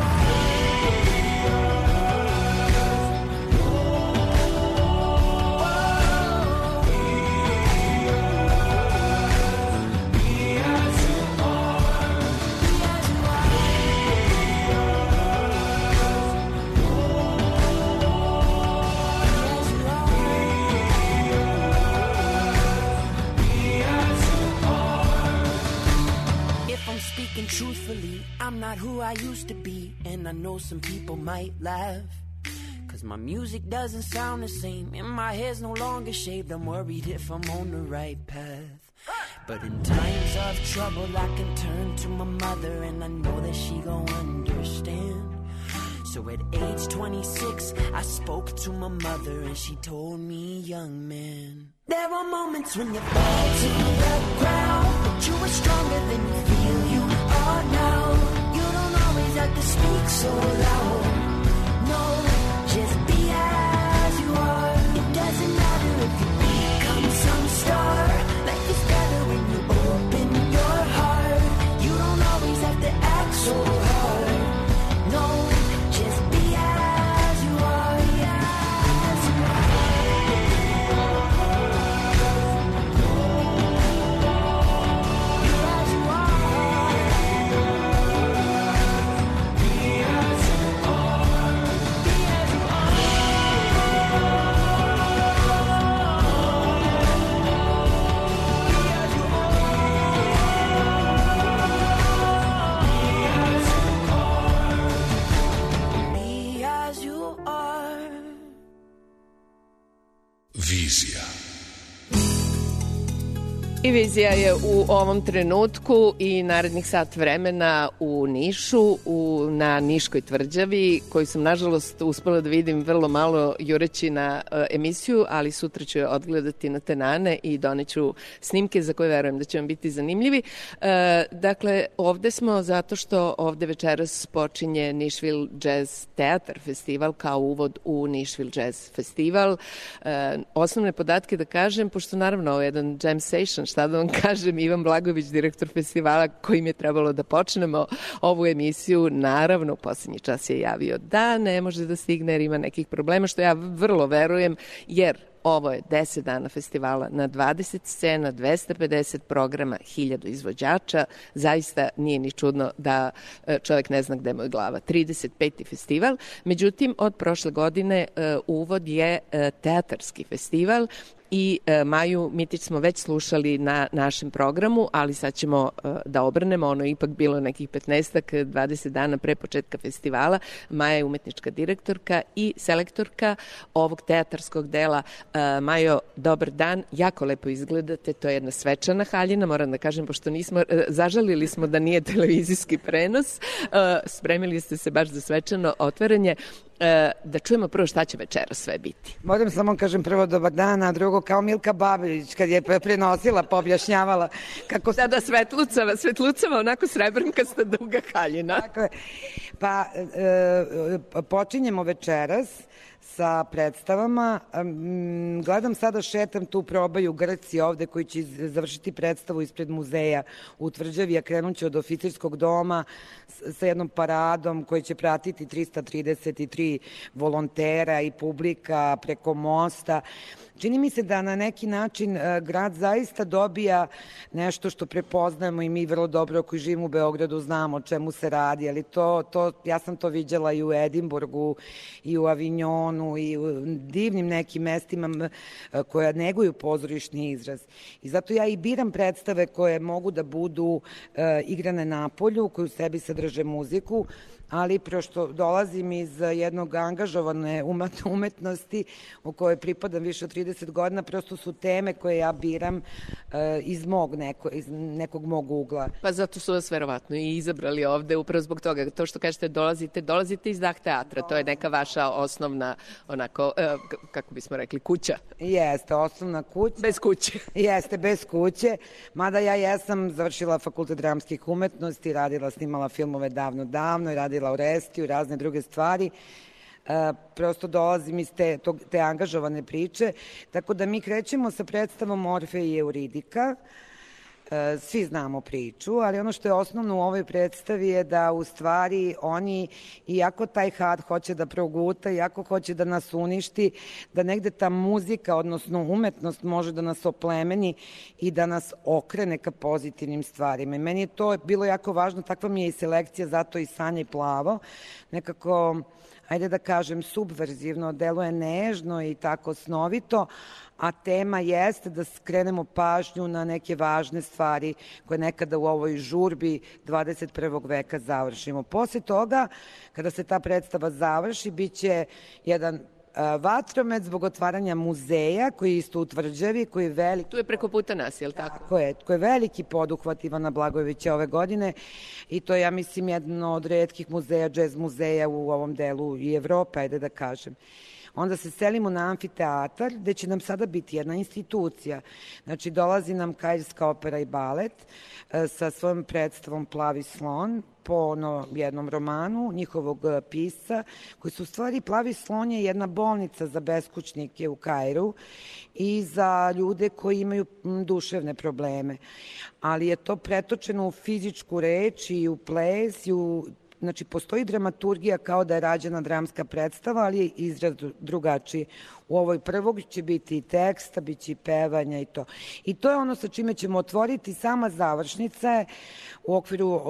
speaking truthfully, I'm not who I used to be, and I know some people might laugh, 'cause my music doesn't sound the same, and my hair's no longer shaved. I'm worried if I'm on the right path. But in times of trouble I can turn to my mother, and I know that she gon' understand. So at age 26 I spoke to my mother and she told me, young man, there are moments when you fall to the ground, but you are stronger than you feel you are now. You don't always have to speak so loud. No, just be as you are. It doesn't matter if you become some star. Life is better when you open your heart. You don't always have to act so hard. No, just be as you are, as you are. Vizija. I Vizija je u ovom trenutku i narednih sat vremena u Nišu, na Niškoj tvrđavi, koju sam nažalost uspela da vidim vrlo malo jureći na emisiju, ali sutra ću je odgledati na Tenane i doneću snimke za koje verujem da će vam biti zanimljivi. Dakle, ovde smo zato što ovde večeras počinje Nashville Jazz Theater Festival kao uvod u Nashville Jazz Festival. Osnovne podatke da kažem, pošto naravno ovo je jedan jam session, šta da vam kažem, Ivan Blagojević, direktor festivala, kojim je trebalo da počnemo ovu emisiju, naravno u poslednji čas je javio da ne može da stigne jer ima nekih problema, što ja vrlo verujem, jer ovo je 10 dana festivala na 20 scena, 250 programa, 1000 izvođača. Zaista nije ni čudno da čovjek ne zna gde mu je glava. 35. festival. Međutim, od prošle godine uvod je teatarski festival i Maju Mitić smo već slušali na našem programu, ali sad ćemo da obrnemo, ono je ipak bilo nekih 15-20 dana pre početka festivala. Maja je umetnička direktorka i selektorka ovog teatarskog dela. Majo, dobar dan, jako lepo izgledate, to je jedna svečana haljina, moram da kažem, pošto nismo, zažalili smo da nije televizijski prenos, spremili ste se baš za svečano otvaranje. Da čujemo prvo šta će večera sve biti. Moram samo kažem prvo dobar dan, a drugo kao Milka Babić kad je prenosila, poobjašnjavala kako... Da, svetlucava, onako srebrnkasta duga haljina. Tako je. Pa počinjemo večeras sa predstavama. Gledam sada, šetam tu, probaju Grci ovde koji će završiti predstavu ispred muzeja u Tvrđavi, a krenut će od oficirskog doma sa jednom paradom koji će pratiti 333 volontera i publika preko mosta. Čini mi se da na neki način grad zaista dobija nešto što prepoznajemo i mi vrlo dobro koji živimo u Beogradu znamo o čemu se radi, ali ja sam to viđala i u Edinburgu i u Avignonu Londonu i u divnim nekim mestima koja neguju pozorišni izraz. I zato ja i biram predstave koje mogu da budu igrane napolju, koje u sebi sadrže muziku, ali prosto dolazim iz jednog angažovane umetnosti u kojoj pripadam više od 30 godina, prosto su teme koje ja biram iz nekog mog ugla. Pa zato su vas verovatno i izabrali ovde, upravo zbog toga. To što kažete dolazite iz Dah teatra, to je neka vaša osnovna, onako, kako bismo rekli, kuća. Jeste, osnovna kuća. Bez kuće. Jeste, bez kuće. Mada ja jesam završila Fakultet dramskih umetnosti, snimala filmove davno i radila u Restiju, razne druge stvari. Prosto dolazim iz te angažovane priče, tako da mi krećemo sa predstavom Orfej i Euridika. Svi znamo priču, ali ono što je osnovno u ovoj predstavi je da u stvari oni, iako taj had hoće da proguta, iako hoće da nas uništi, da negde ta muzika, odnosno umetnost može da nas oplemeni i da nas okrene ka pozitivnim stvarima. I meni je to bilo jako važno, takva mi je i selekcija, zato i Sanja i Plavo, nekako, ajde da kažem, subverzivno, deluje nežno i tako snovito, a tema jeste da skrenemo pažnju na neke važne stvari koje nekada u ovoj žurbi 21. veka završimo. Posle toga, kada se ta predstava završi, bit će jedan vatromet zbog otvaranja muzeja koji je isto u Tvrđavi, koji je veliki. Tu je preko puta nas, je li tako? Tako je, koji je veliki poduhvat Ivana Blagojevića ove godine i to je, ja mislim, jedno od retkih muzeja, džez muzeja u ovom delu i Evrope, ajde da kažem. Onda se selimo na amfiteatar, gde će nam sada biti jedna institucija. Znači, dolazi nam Kairska opera i balet sa svojom predstavom Plavi slon, po jednom romanu njihovog pisca, koji su u stvari, Plavi slon je jedna bolnica za beskućnike u Kairu i za ljude koji imaju duševne probleme. Ali je to pretočeno u fizičku reč i u ples i znači, postoji dramaturgija kao da je rađena dramska predstava, ali je izraz drugačiji. U ovoj prvog će biti i teksta, bit će i pevanja i to. I to je ono sa čime ćemo otvoriti. Sama završnica u okviru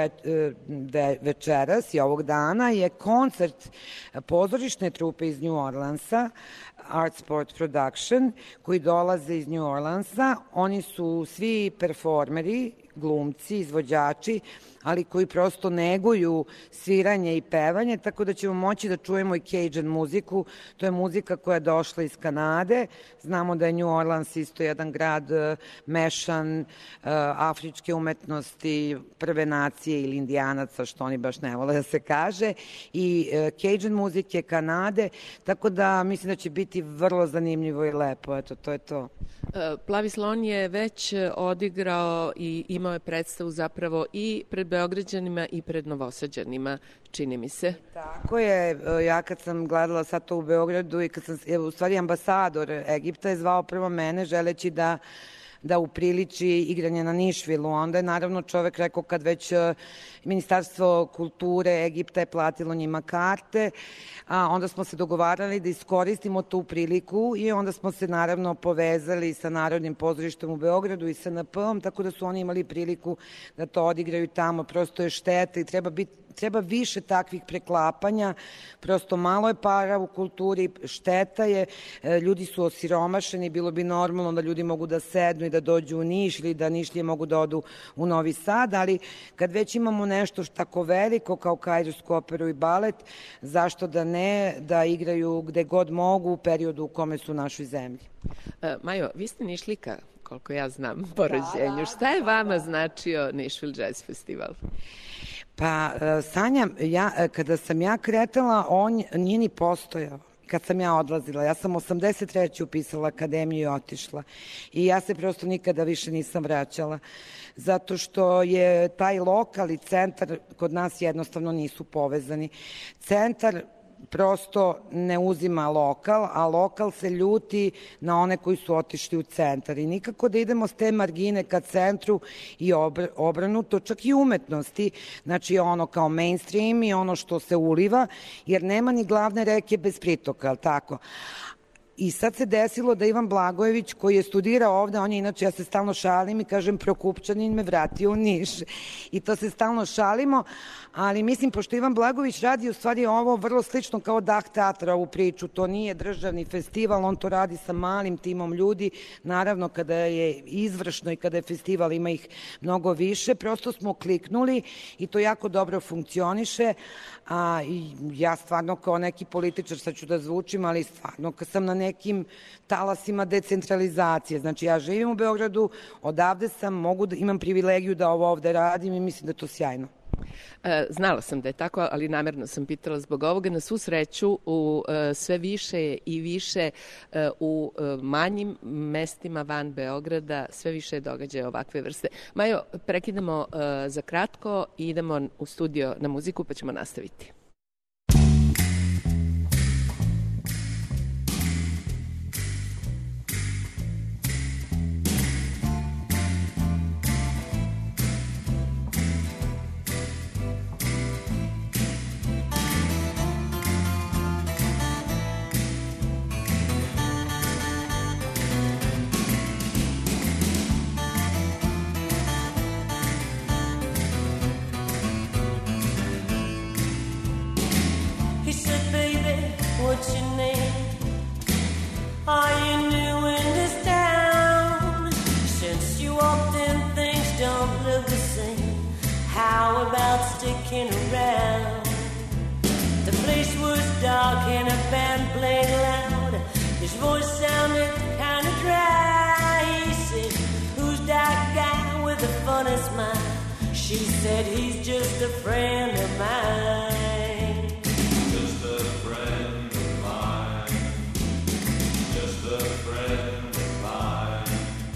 večeras i ovog dana je koncert pozorišne trupe iz New Orleansa, Art Sport Production, koji dolaze iz New Orleansa. Oni su svi performeri, glumci, izvođači, ali koji prosto neguju sviranje i pevanje, tako da ćemo moći da čujemo i Cajun muziku. To je muzika koja je došla iz Kanade. Znamo da je New Orleans isto jedan grad mešan afričke umetnosti, prve nacije ili indijanaca, što oni baš ne vole da se kaže, i Cajun muzike Kanade, tako da mislim da će biti vrlo zanimljivo i lepo. Eto, to je to. Plavi slon je već odigrao i imao je predstavu zapravo i pred Beograđanima i pred Novosađanima, čini mi se. Tako je, ja kad sam gledala sad to u Beogradu i kad sam, u stvari ambasador Egipta je zvao prvo mene želeći da upriliči igranje na Nišvilu. Onda je naravno čovek rekao kad već Ministarstvo kulture Egipta je platilo njima karte, a onda smo se dogovarali da iskoristimo tu priliku i onda smo se naravno povezali sa Narodnim pozorištem u Beogradu i sa NP-om, tako da su oni imali priliku da to odigraju tamo. Prosto je šteta i treba više takvih preklapanja, prosto malo je para u kulturi, šteta je, ljudi su osiromašeni, bilo bi normalno da ljudi mogu da sednu i da dođu u Niš ili da Nišlije mogu da odu u Novi Sad, ali kad već imamo nešto tako veliko kao Kairsku operu i balet, zašto da ne, da igraju gde god mogu u periodu u kome su u našoj zemlji. Majo, vi ste Nišlika, koliko ja znam, po rođenju. Šta je vama značio Nišvil Jazz Festival? Pa, Sanja, kada sam ja kretala, on nije ni postojao. Kad sam ja odlazila, ja sam 83. upisala akademiju i otišla. I ja se prosto nikada više nisam vraćala. Zato što je taj lokal i centar kod nas jednostavno nisu povezani. Centar prosto ne uzima lokal, a lokal se ljuti na one koji su otišli u centar. I nikako da idemo s te margine ka centru i obrnuto, čak i umetnosti, znači ono kao mainstream i ono što se uliva, jer nema ni glavne reke bez pritoka, ali tako? I sad se desilo da Ivan Blagojević, koji je studirao ovde, on je inače, ja se stalno šalim i kažem, Prokupčanin me vratio u Niš. I to se stalno šalimo, ali mislim, pošto Ivan Blagojević radi u stvari ovo vrlo slično kao Dah teatra, ovu priču, to nije državni festival, on to radi sa malim timom ljudi, naravno kada je izvršno i kada je festival ima ih mnogo više, prosto smo kliknuli i to jako dobro funkcioniše, a ja stvarno kao neki političar, sad ću da zvučim, ali stvarno kad sam na nekim talasima decentralizacije, znači ja živim u Beogradu, odavde sam, imam privilegiju da ovo ovde radim i mislim da je to sjajno. Znala sam da je tako, ali namerno sam pitala zbog ovoga. Na svu sreću, sve više i više u manjim mestima van Beograda, sve više događaja ovakve vrste. Majo, prekidamo za kratko i idemo u studio na muziku, pa ćemo nastaviti. What's your name? Are you new in this town? Since you walked in, things don't look the same. How about sticking around? The place was dark and a band played loud. His voice sounded kind of dry. He said, who's that guy with the funny smile? She said, he's just a friend of mine. Just a friend of mine. Just a friend of mine.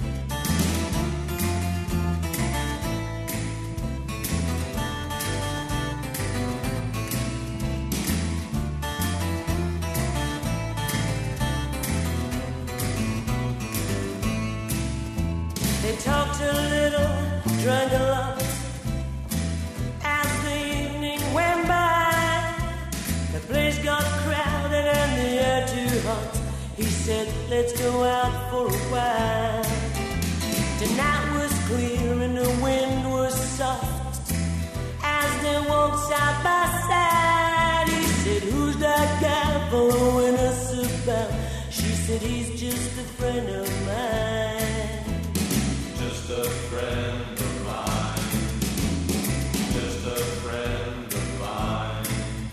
They talked a little, drank a lot. As the evening went by, the place got crowded and the air too hot. He said, let's go out for a while. The night was clear and the wind was soft. As they walked side by side, he said, who's that guy following us about? She said, he's just a friend of mine. Just a friend of mine. Just a friend of mine.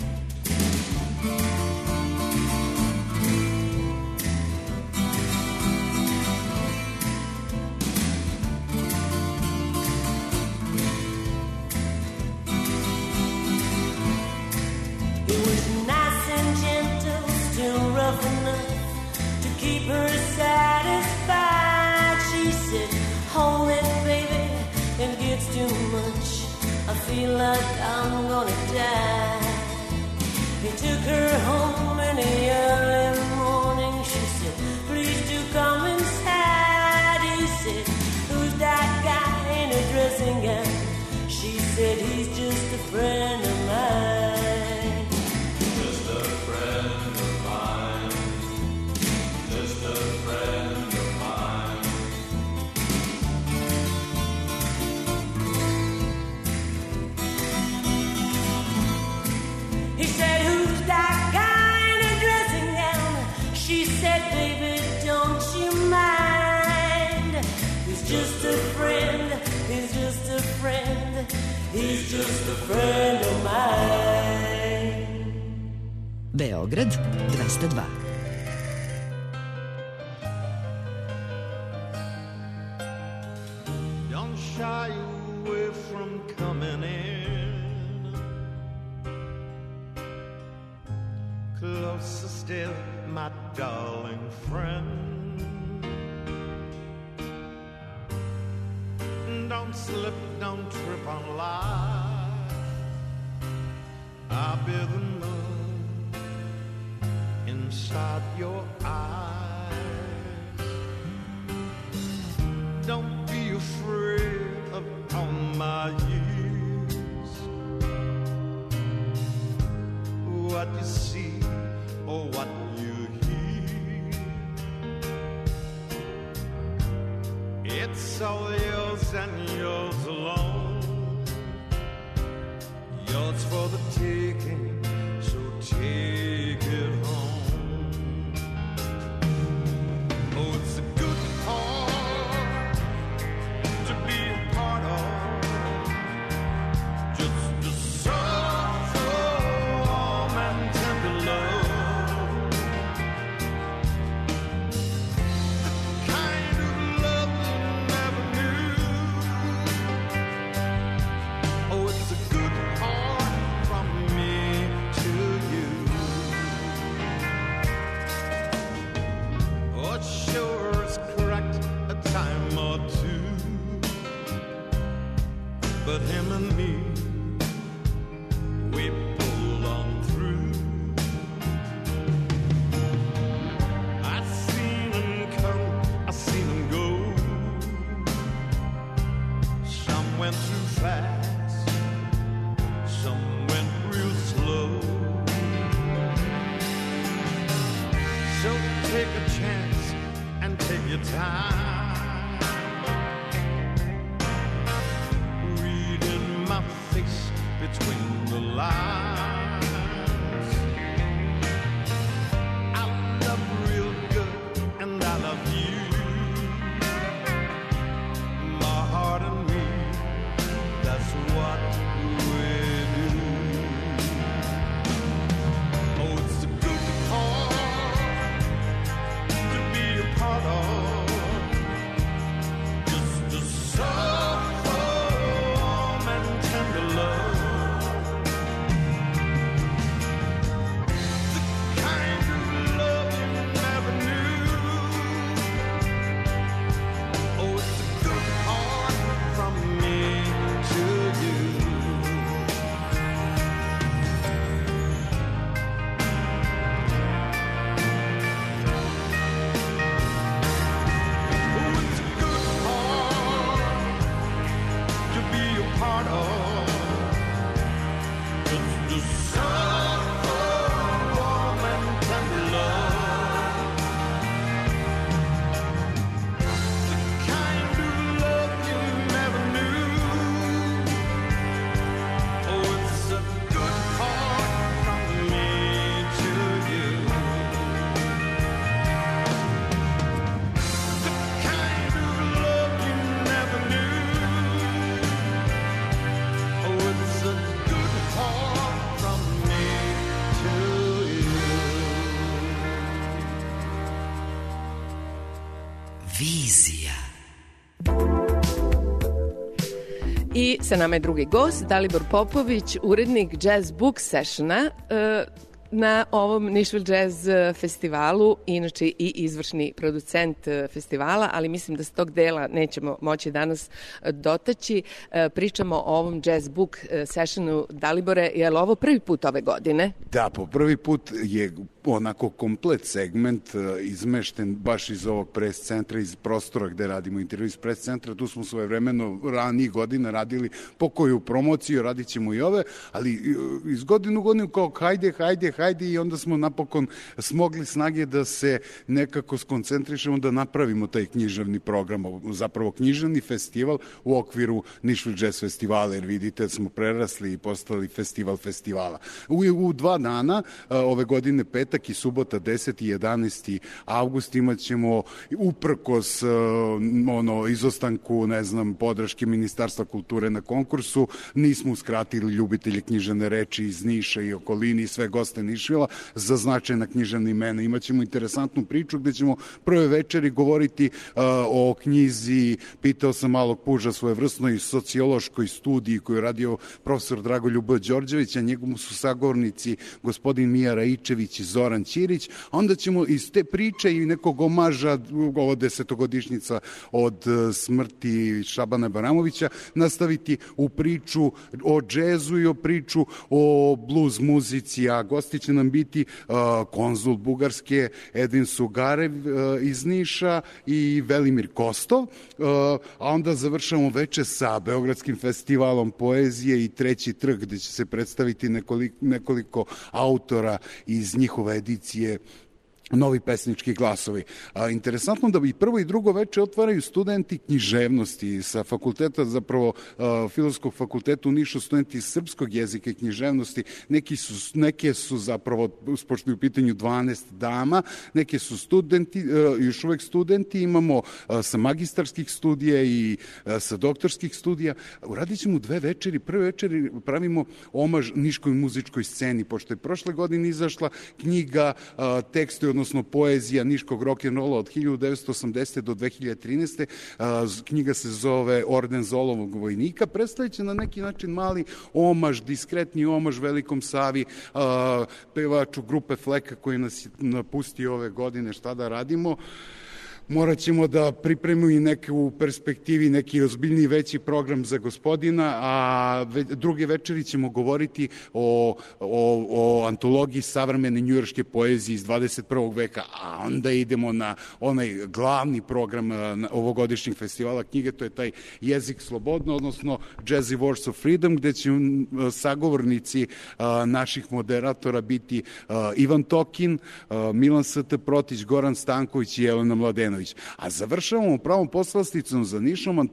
It was nice and gentle, still rough enough to keep her satisfied. She said, hold it, baby, it gets too much. I feel like I'm gonna die. He took her home in the early morning. She said, please do come inside. He said, who's that guy in a dressing gown? She said, he's just a friend of mine. Just a friend of mine. Just a friend of mine. He said, who's that guy in a dressing gown? She said, baby, don't you mind? He's just a friend, he's just a friend, he's just a friend of mine. Beograd 202. Don't shy away from coming in. Closer still, my darling friend. Don't slip, don't trip on life. I'll be the moon inside your eyes. Don't be afraid of all my years. What you see or what you hear, all yours and yours alone. Yours for the taking, so take it home. Oh, it's a good heart to be a part of. Just a soft, warm and tender love. The kind of love you never knew. Oh, it's a good heart from me to you. Oh, it sure is cracked a time or two, but him and me, we pull on through. I've seen him come, I've seen him go. Some went too fast, some went real slow. So take a chance and take your time. Read in my face between the lines. I love real good and I love you. My heart and me, that's what we do. Oh, it's a good heart to be a part of. Just a soft, warm and tender love. The kind of love you never knew. Oh, it's a good heart from me to you. Oh, it's a good heart to be a part of. Just a soft, warm and tender love. The kind of love you never knew. Oh, it's a good heart from me to you. The kind of love you never knew. Oh, it's a good heart from me to you. Vizija. I sa nama je drugi gost, Dalibor Popović, urednik Jazz Book Sessiona na ovom Nashville Jazz festivalu, inače i izvršni producent festivala, ali mislim da se tog dela nećemo moći danas dotaći. Pričamo o ovom Jazz Book Sessionu. Dalibore, je li ovo prvi put ove godine? Da, po prvi put je onako komplet segment izmešten baš iz ovog pres centra, iz prostora gde radimo intervju iz pres centra. Tu smo svojevremeno ranih godina radili po koju promociju, radit ćemo i ove, ali iz godinu u godinu kao hajde i onda smo napokon smogli snage da se nekako skoncentrišemo da napravimo taj književni program, zapravo književni festival u okviru Nashville Jazz festivala, jer vidite da smo prerasli i postali festival festivala. U 2 dana, ove godine petak i subota 10. i 11. avgust imat ćemo uprkos izostanku, podrške Ministarstva kulture na konkursu, nismo uskratili ljubitelje književne reči iz Niša i okolini i sve goste Nišvila za značajna književna imena. Imaćemo interesantnu priču gde ćemo prve večeri govoriti o knjizi Pitao sam malog puža, svojevrsnoj sociološkoj studiji koju je radio profesor Dragoljub Đorđević, a njegovu su sagovornici gospodin Mija Raičević i Zoran Ćirić. Onda ćemo iz te priče i nekog omaža, ovo 10-godišnjica od smrti Šabana Baramovića, nastaviti u priču o džezu i o priču o blues muzici, a gosti će nam biti konzul Bugarske Edin Sugarev iz Niša i Velimir Kostov, a onda završamo veče sa Beogradskim festivalom poezije i Treći trg, gde će se predstaviti nekoliko autora iz njihove edicije novi pesnički glasovi. Interesantno da i prvo i drugo veče otvaraju studenti književnosti sa fakulteta, zapravo Filozofskog fakulteta u Nišu, studenti srpskog jezika i književnosti. Neke su zapravo, pošto je u pitanju 12 dama, neke su studenti, još uvek studenti, imamo sa magistarskih studija i sa doktorskih studija. Uradit ćemo 2 večeri. Prve večeri pravimo omaž niškoj muzičkoj sceni, pošto je prošle godine izašla knjiga tekstu, odnosno poezija niškog rock'n'rolla od 1980. do 2013. Knjiga se zove Orden Zolovog vojnika. Predstavit će na neki način mali omaž, diskretni omaž Velikom Savi, pevaču grupe Fleka koji nas je napustio ove godine. Šta da radimo? Morat ćemo da pripremimo i u perspektivi neki ozbiljniji veći program za gospodina, a druge večeri ćemo govoriti o antologiji savremene njujorške poezije iz 21. veka, a onda idemo na onaj glavni program ovogodišnjeg festivala knjige, to je taj Jezik slobodno, odnosno Jazzy Words of Freedom, gde će sagovornici naših moderatora biti Ivan Tokin, Milan St. Protić, Goran Stanković i Jelena Mladenović. A završavamo pravom poslasticom za Nišom,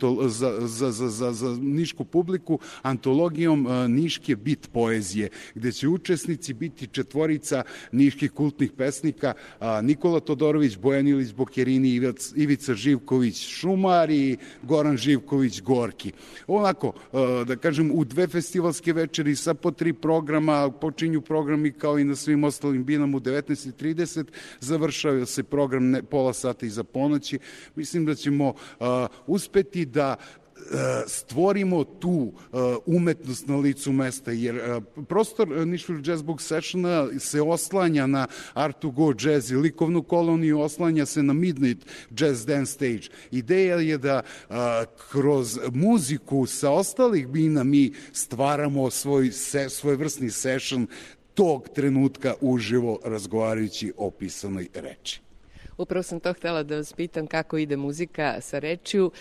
za nišku publiku, antologijom niške bit poezije, gde će učesnici biti 4 niških kultnih pesnika, Nikola Todorović, Bojan Ilić Bokerini, Ivica Živković Šumar i Goran Živković Gorki. Onako, da kažem, u 2 festivalske večeri sa po 3 programa, počinju programi kao i na svim ostalim binama u 19:30, završava se program pola sata iza ponoći. Mislim da ćemo uspeti da stvorimo tu umetnost na licu mesta, jer prostor Niškog Jazz Book Sessiona se oslanja na Art2Go Jazz i likovnu koloniju, oslanja se na Midnight Jazz Dance Stage. Ideja je da kroz muziku sa ostalih bina mi stvaramo svojevrsni session tog trenutka uživo razgovarajući o pisanoj reči. Upravo sam to htela da vas pitam kako ide muzika sa rečju.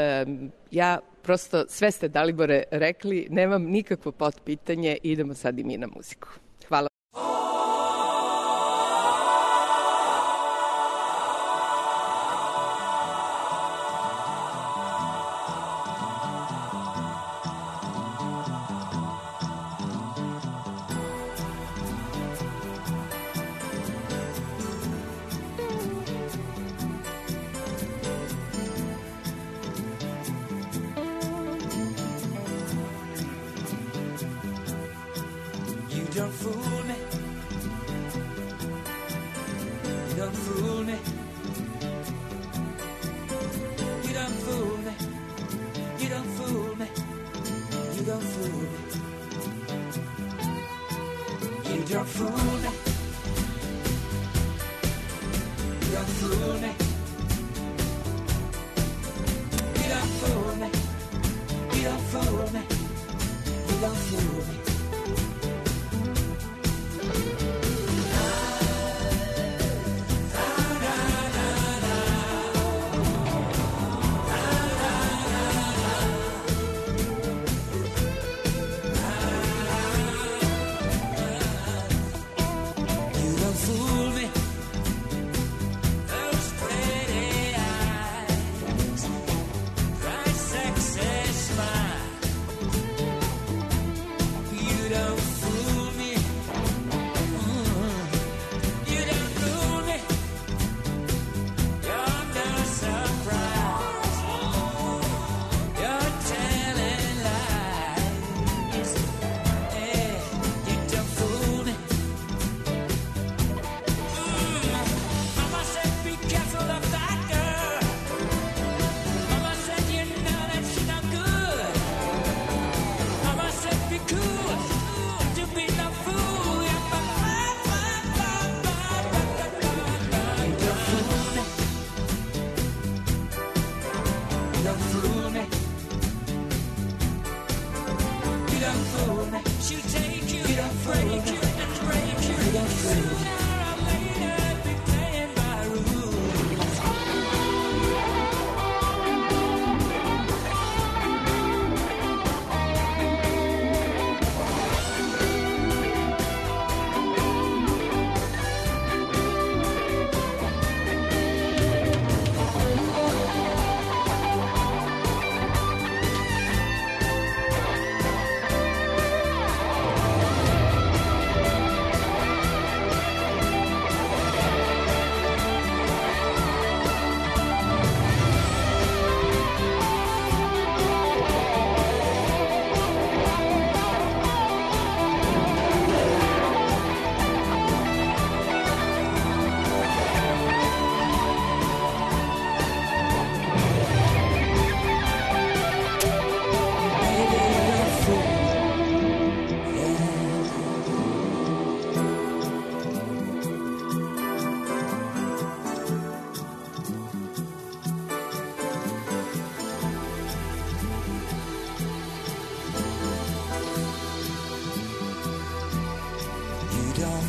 Ja prosto, sve ste, Dalibore, rekli, nemam nikakvo potpitanje, idemo sad i mi na muziku. Hvala. Don't fool me. You don't fool me. You don't fool me. You don't fool me. You don't fool me. You don't fool me. You don't fool me. You don't fool me. You don't fool me. You don't fool me.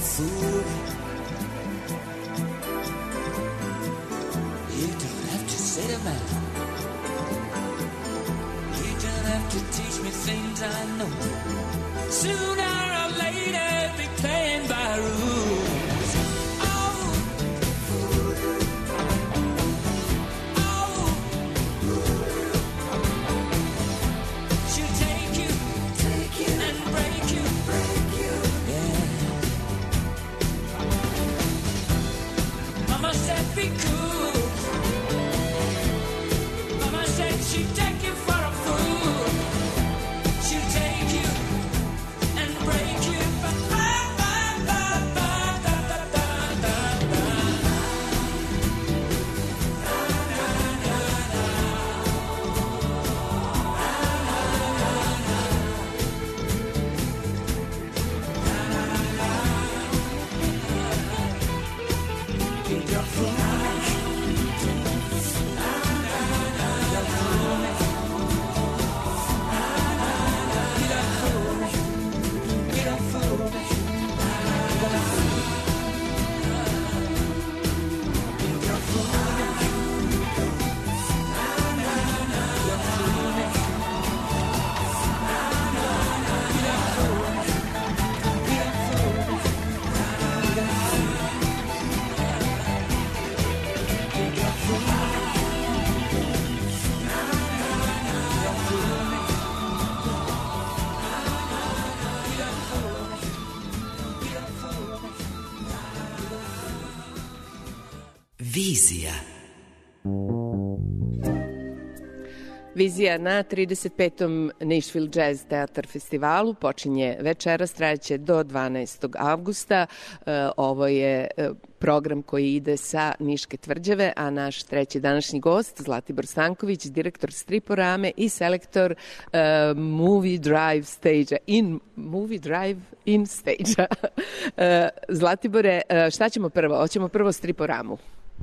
fool. You don't have to say the man. You don't have to teach me things I know. Sooner or later, be playing by rules. Oh, oh, she'll take you and break you. Yeah. Mama said be cool. Mama said she'd take you for a fool. She'll take you and break you. Vizija. Vizija na 35. Nashville Jazz Teatar festivalu počinje večeras, trajeće do 12. avgusta. Ovo je program koji ide sa Niške tvrđave, a naš treći današnji gost, Zlatibor Stanković, direktor Striporame i selektor Movie Drive in Stage-a. Zlatibore, šta ćemo prvo? Hoćemo prvo Striporamu.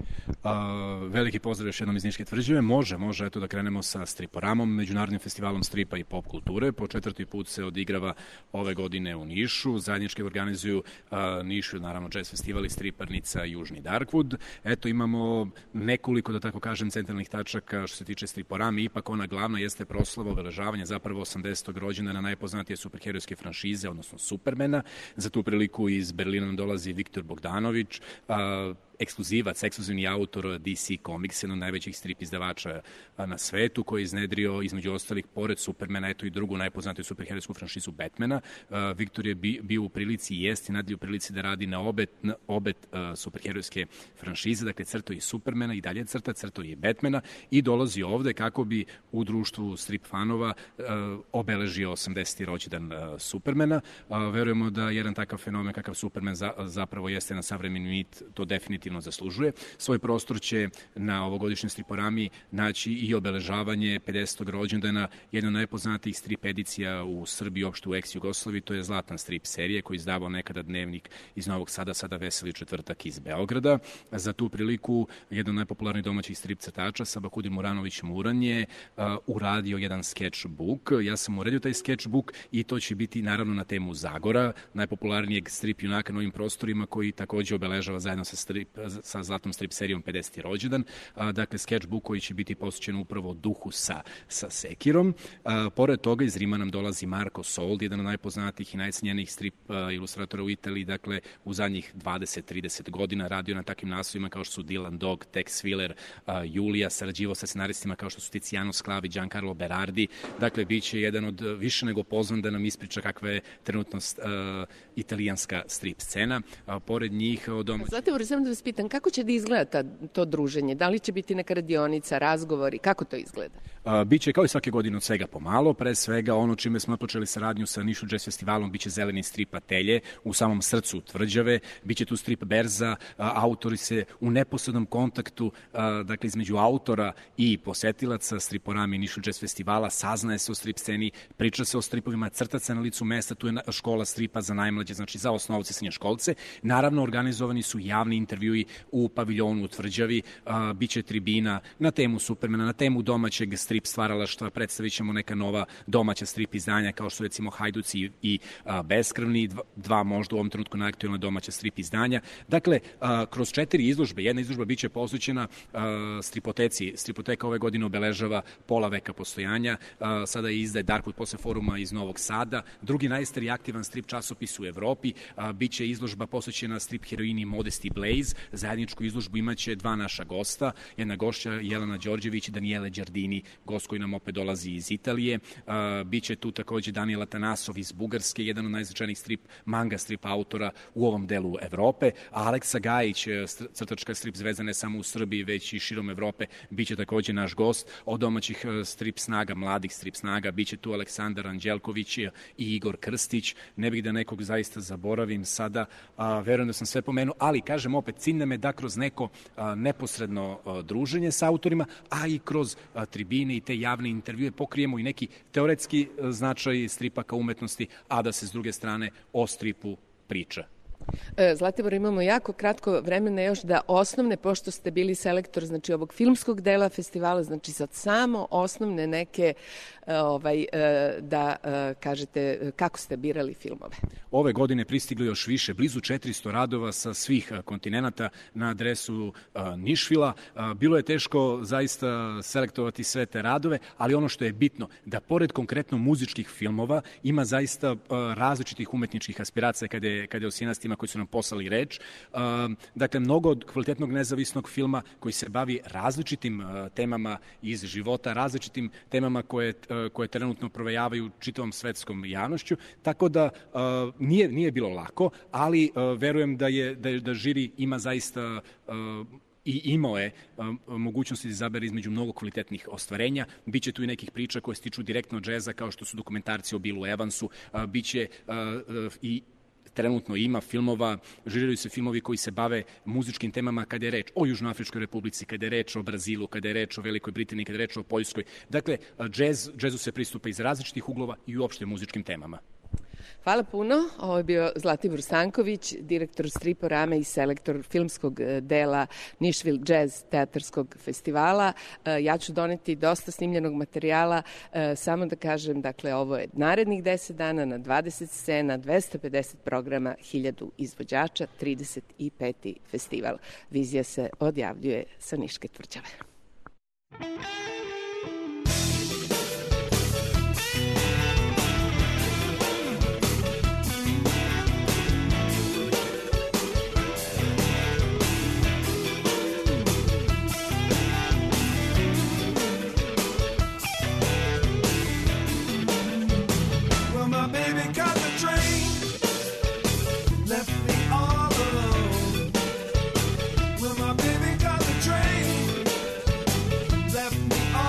Veliki pozdrav još jednom iz Niške tvrđave. Može, eto da krenemo sa Striporamom, Međunarodnim festivalom stripa i pop kulture. Po 4. put se odigrava ove godine u Nišu. Zajednički organizuju Nišu, naravno, jazz festival i striparnica Južni Darkwood. Eto, imamo nekoliko, da tako kažem, centralnih tačaka što se tiče Striporame. Ipak ona glavna jeste proslava obeležavanja zapravo 80. rođendana najpoznatije superherojske franšize, odnosno Supermana. Za tu priliku iz Berlina nam dolazi Viktor Bogdanović, ekskluzivac, ekskluzivni autor DC Comics, jedan od najvećih strip izdavača na svetu, koji je iznedrio, između ostalih, pored Supermana, eto i drugu najpoznatiju superherojsku franšizu Batmana. Viktor je bio u prilici i jest i nadalje u prilici da radi na obe superherojske franšize, dakle crto i Supermana i dalje crto i Batmana i dolazi ovde kako bi u društvu strip fanova obeležio 80. rođendan Supermana. Verujemo da jedan takav fenomen kakav Superman zapravo jeste na savremeni mit, to definitivno zaslužuje. Svoj prostor će na ovogodišnjoj Striporami naći i obeležavanje 50. rođendana jedne od najpoznatijih strip edicija u Srbiji, uopšte u ex-Jugoslaviji, to je Zlatan strip serije koji je izdavao nekada Dnevnik iz Novog Sada, sada Veseli četvrtak iz Beograda. Za tu priliku jedan od najpopularnijih domaćih strip crtača, Sabahudin Muranović Muran, je uradio jedan sketchbook. Ja sam uredio taj sketchbook i to će biti naravno na temu Zagora, najpopularnijeg strip junaka na ovim prostorima, koji takođe obeležava zajedno sa Zlatom strip serijom 50. rođendan. Dakle, sketchbook koji će biti posvećen upravo duhu sa sekirom. Pored toga iz Rima nam dolazi Marko Sold, jedan od najpoznatijih i najcenjenijih strip ilustratora u Italiji. Dakle, u zadnjih 20-30 godina radio na takvim naslovima kao što su Dylan Dog, Tex Willer, Julija, sarađivao sa scenaristima kao što su Tiziano Sclavi, Giancarlo Berardi. Dakle, bit će jedan od više nego pozvan da nam ispriča kakva je trenutno italijanska strip scena. Pored njih Zlatibor, samo da vas pitam, kako će da izgleda to druženje? Da li će biti neka radionica, razgovori? Kako to izgleda? Biće kao i svake godine od svega pomalo. Pre svega ono čime smo počeli saradnju sa Nišu Jazz festivalom biće zeleni strip atelje u samom srcu tvrđave. Biće tu strip berza, autori se u neposrednom kontaktu, dakle između autora i posetilaca Striporame i Nišu Jazz festivala, saznaje se o strip sceni, priča se o stripovima, crta se na licu mesta, tu je škola stripa za najmlađe, znači za osnovce i srednjoškolce. Naravno, organizovani su javni intervjui Srbiju i u paviljonu u Tvrđavi. Biće tribina na temu Supermana, na temu domaćeg strip stvaralaštva. Predstavit ćemo neka nova domaća strip izdanja kao što recimo Hajduci i Beskrvni, dva možda u ovom trenutku najaktualna domaća strip izdanja. Dakle, kroz 4 izložbe, jedna izložba biće posvećena stripoteci. Stripoteka ove godine obeležava pola veka postojanja. Sada je izdaje Darkwood posle foruma iz Novog Sada. Drugi najstariji aktivan strip časopis u Evropi. Biće izložba posvećena strip heroini Modesty Blaze. Zajedničku izložbu imaće 2 naša gosta. Jedna gošća Jelena Đorđević i Daniele Đardini, gost koji nam opet dolazi iz Italije. Biće tu takođe Daniel Atanasov iz Bugarske, jedan od najznačajnijih manga strip autora u ovom delu Evrope. A Aleksa Gajić, crtačka strip zvezda ne samo u Srbiji, već i širom Evrope, biće takođe naš gost. Od domaćih strip snaga, mladih strip snaga, biće tu Aleksandar Anđelković i Igor Krstić. Ne bih da nekog zaista zaboravim sada, verujem da sam sve pomenuo, ali kažem opet, cilj nam je da kroz neko neposredno druženje sa autorima, a i kroz tribine i te javne intervjue pokrijemo i neki teoretski značaj stripa kao umetnosti, a da se s druge strane o stripu priča. Zlatibor, imamo jako kratko vremena još da osnovne, pošto ste bili selektor znači ovog filmskog dela festivala, znači sad samo osnovne neke da kažete kako ste birali filmove. Ove godine pristiglo još više, blizu 400 radova sa svih kontinenata na adresu Nišvila. Bilo je teško zaista selektovati sve te radove, ali ono što je bitno, da pored konkretno muzičkih filmova ima zaista različitih umetničkih aspiracija kada je o scenastima koji su nam poslali reč. Dakle, mnogo od kvalitetnog nezavisnog filma koji se bavi različitim temama iz života, različitim temama koje trenutno provejavaju čitavom svetskom javnošću, tako da nije bilo lako, ali verujem da žiri ima zaista i imao je mogućnosti da izabere između mnogo kvalitetnih ostvarenja. Biće tu i nekih priča koje se tiču direktno džeza, kao što su dokumentarci o Billu Evansu, biće i trenutno ima filmova, žiriraju se filmovi koji se bave muzičkim temama kada je reč o Južnoafričkoj republici, kada je reč o Brazilu, kada je reč o Velikoj Britaniji, kada je reč o Poljskoj. Dakle, džezu se pristupa iz različitih uglova i uopšte muzičkim temama. Hvala puno. Ovo je bio Zlatibor Stanković, direktor Striporame i selektor filmskog dela Nišvil Jazz teatarskog festivala. Ja ću doneti dosta snimljenog materijala. Samo da kažem, dakle, ovo je narednih 10 dana na 20 scena, 250 programa, 1000 izvođača, 35. festival. Vizija se odjavljuje sa Niške Tvrđave. Left me all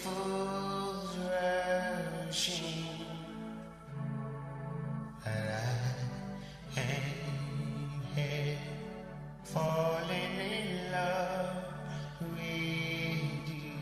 fools rushing, and I ain't here falling in love with you.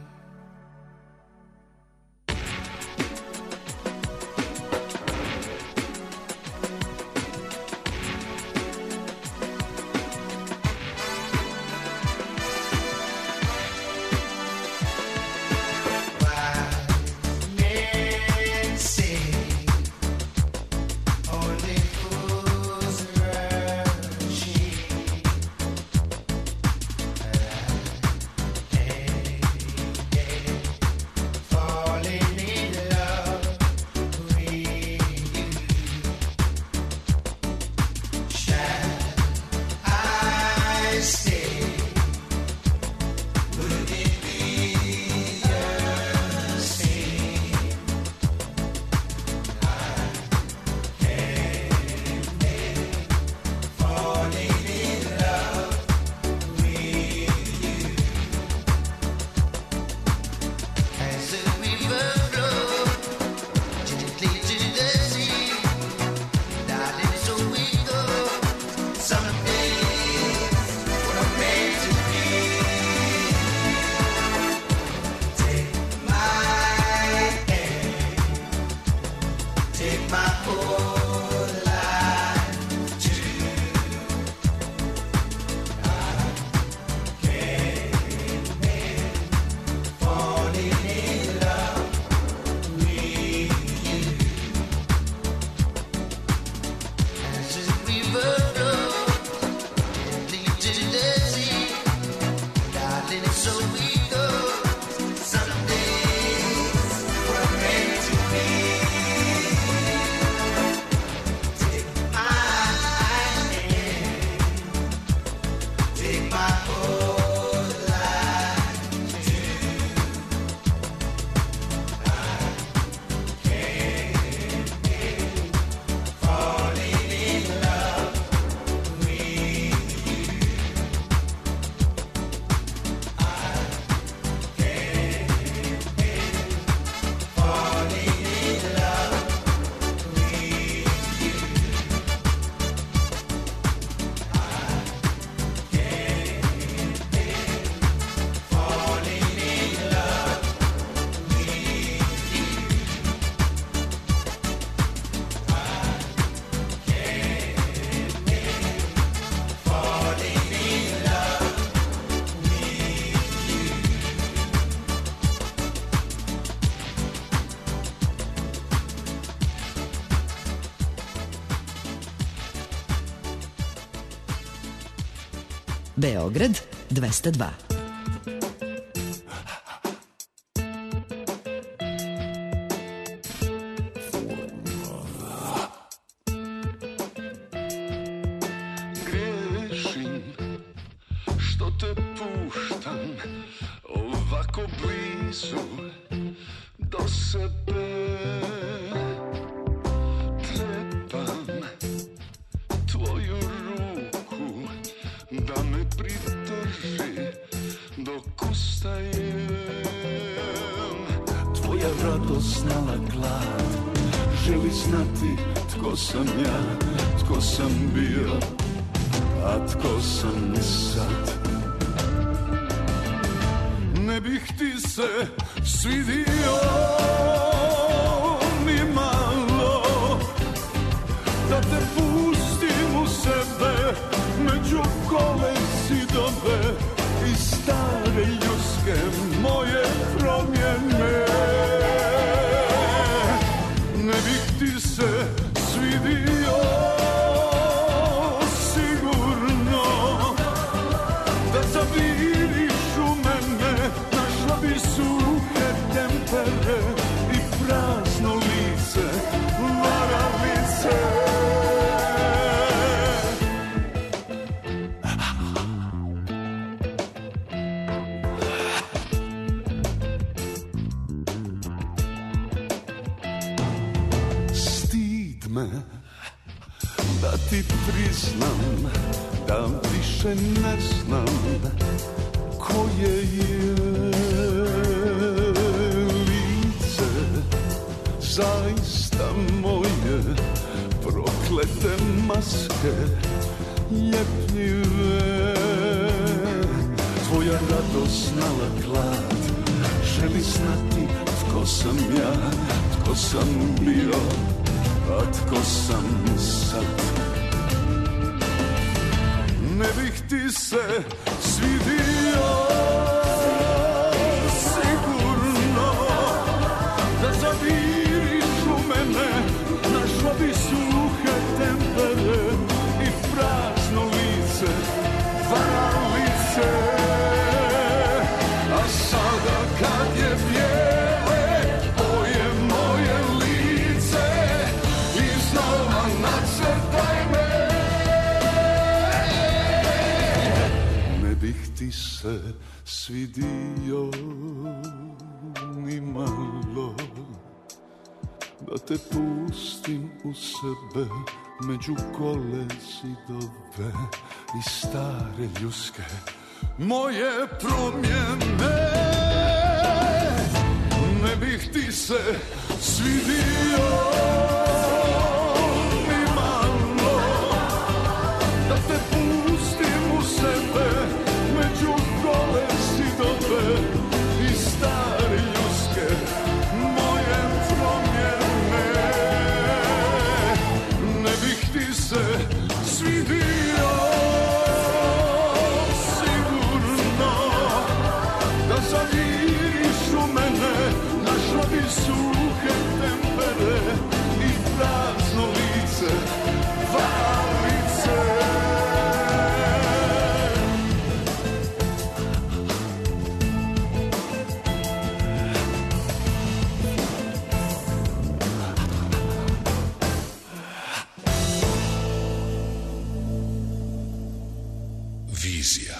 Beograd 202. Grešim što te puštam ovako blizu do sebe. Trepam tvoju ruku da me pridrži dok ustajem. Tvoja radosnala glad želi znati tko sam ja, tko sam bio, a tko sam sad. Ne bih ti se svidio ni malo, da te pustim u sebe među gole zidove i stare ljudske moje promjene. Ne bih ti se svidio sigurno, da zaviriš u mene, našla bi suhe tempere i prazno lice varalice. Da ti priznam da više ne znam ko je. zaista moje proklete maske ljepljive. Tvoja radosna glad želi znati tko sam ja, tko sam bio, a tko sam sad. Ne bih ti se svidio sigurno, da zaviriš u mene, našla bi suhe tempere i prazno lice, varalice. A sada kad je bijele boje moje lice, iznova nacrtaj me. Ne bih ti se svidio ni malo, da te pustim u sebe među gole zidove i stare ljuske moje promjene. Ne bih ti se svidio ni malo, da te pustim u sebe među gole zidove i stare ljuske moje promjene. Ne bih ti se svidio sigurno, da zaviriš u mene, našla bi suhe tempere i prazno lice, varalice. Vizija.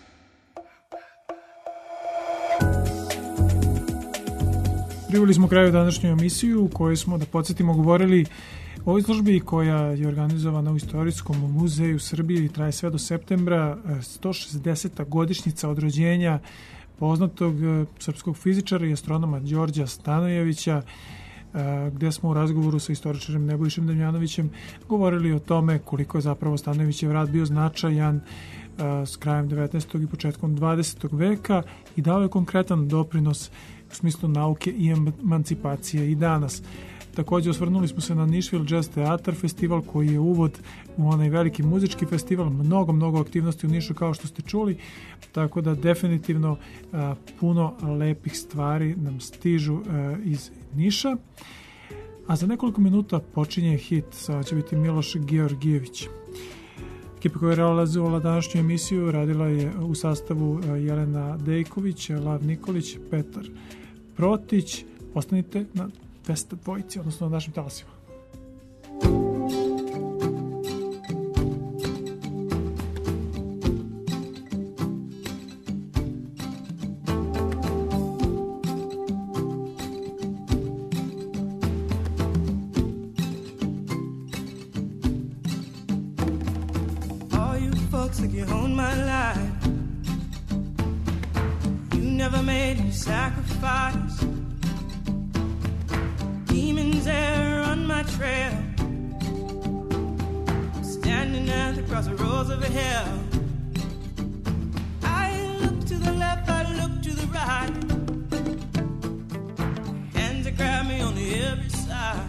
Priveli smo kraju današnju emisiju u kojoj smo, da podsjetimo, govorili o izložbi koja je organizovana u Istorijskom muzeju Srbije i traje sve do septembra, 160. godišnjica od rođenja poznatog srpskog fizičara i astronoma Đorđa Stanojevića, gde smo u razgovoru sa istoričarem Nebojšem Damjanovićem govorili o tome koliko je zapravo Stanojevićev rad bio značajan s krajem 19. i početkom 20. veka i dao je konkretan doprinos u smislu nauke i emancipacije i danas. Takođe osvrnuli smo se na Nišvil Jazz Teatar festival koji je uvod u onaj veliki muzički festival, mnogo aktivnosti u Nišu kao što ste čuli, tako da definitivno puno lepih stvari nam stižu iz Niša. A za nekoliko minuta počinje hit, sada će biti Miloš Georgijević. Ekipa koja je realizovala današnju emisiju radila je u sastavu Jelena Dejković, Lav Nikolić, Petar Protić. Ostanite na 202, odnosno na našim talasima. Like you own my life, you never made a sacrifice. Demons there on my trail, standing at the crossroads of hell. I look to the left, I look to the right, hands that grab me on the every side.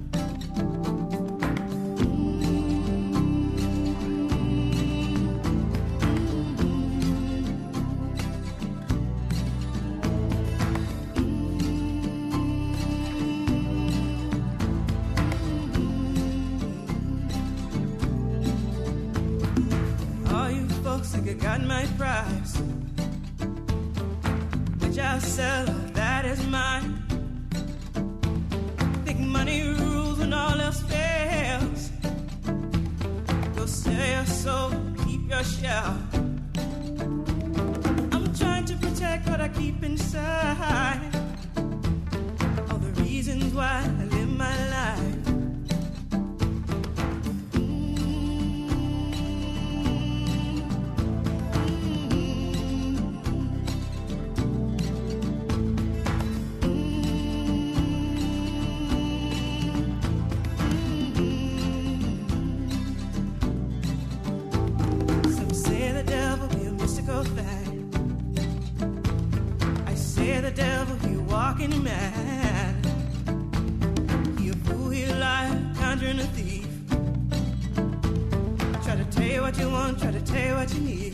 Think I got my price, which I'll sell, that is mine. Think money rules when all else fails. Go sell your soul, keep your shell. I'm trying to protect what I keep inside, all the reasons why I live my life. man. He a fool, he a liar, conjuring a thief. Try to tell you what you want, try to tell you what you need.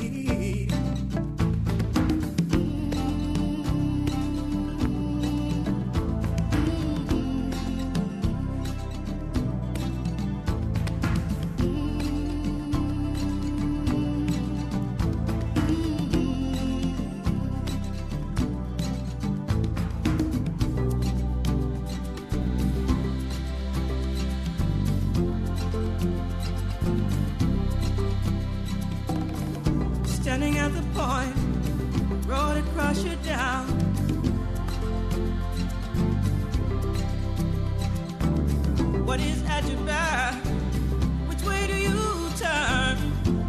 Standing at the point, road across you down. What is at your back? Which way do you turn?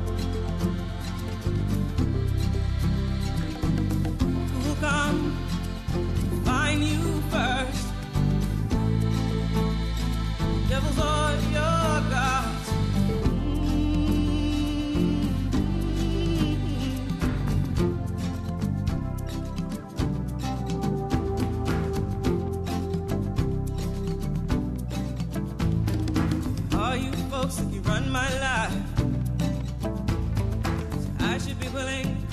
Who'll come find you first? Devils or your gods? Folks, you run my life, so I should be willing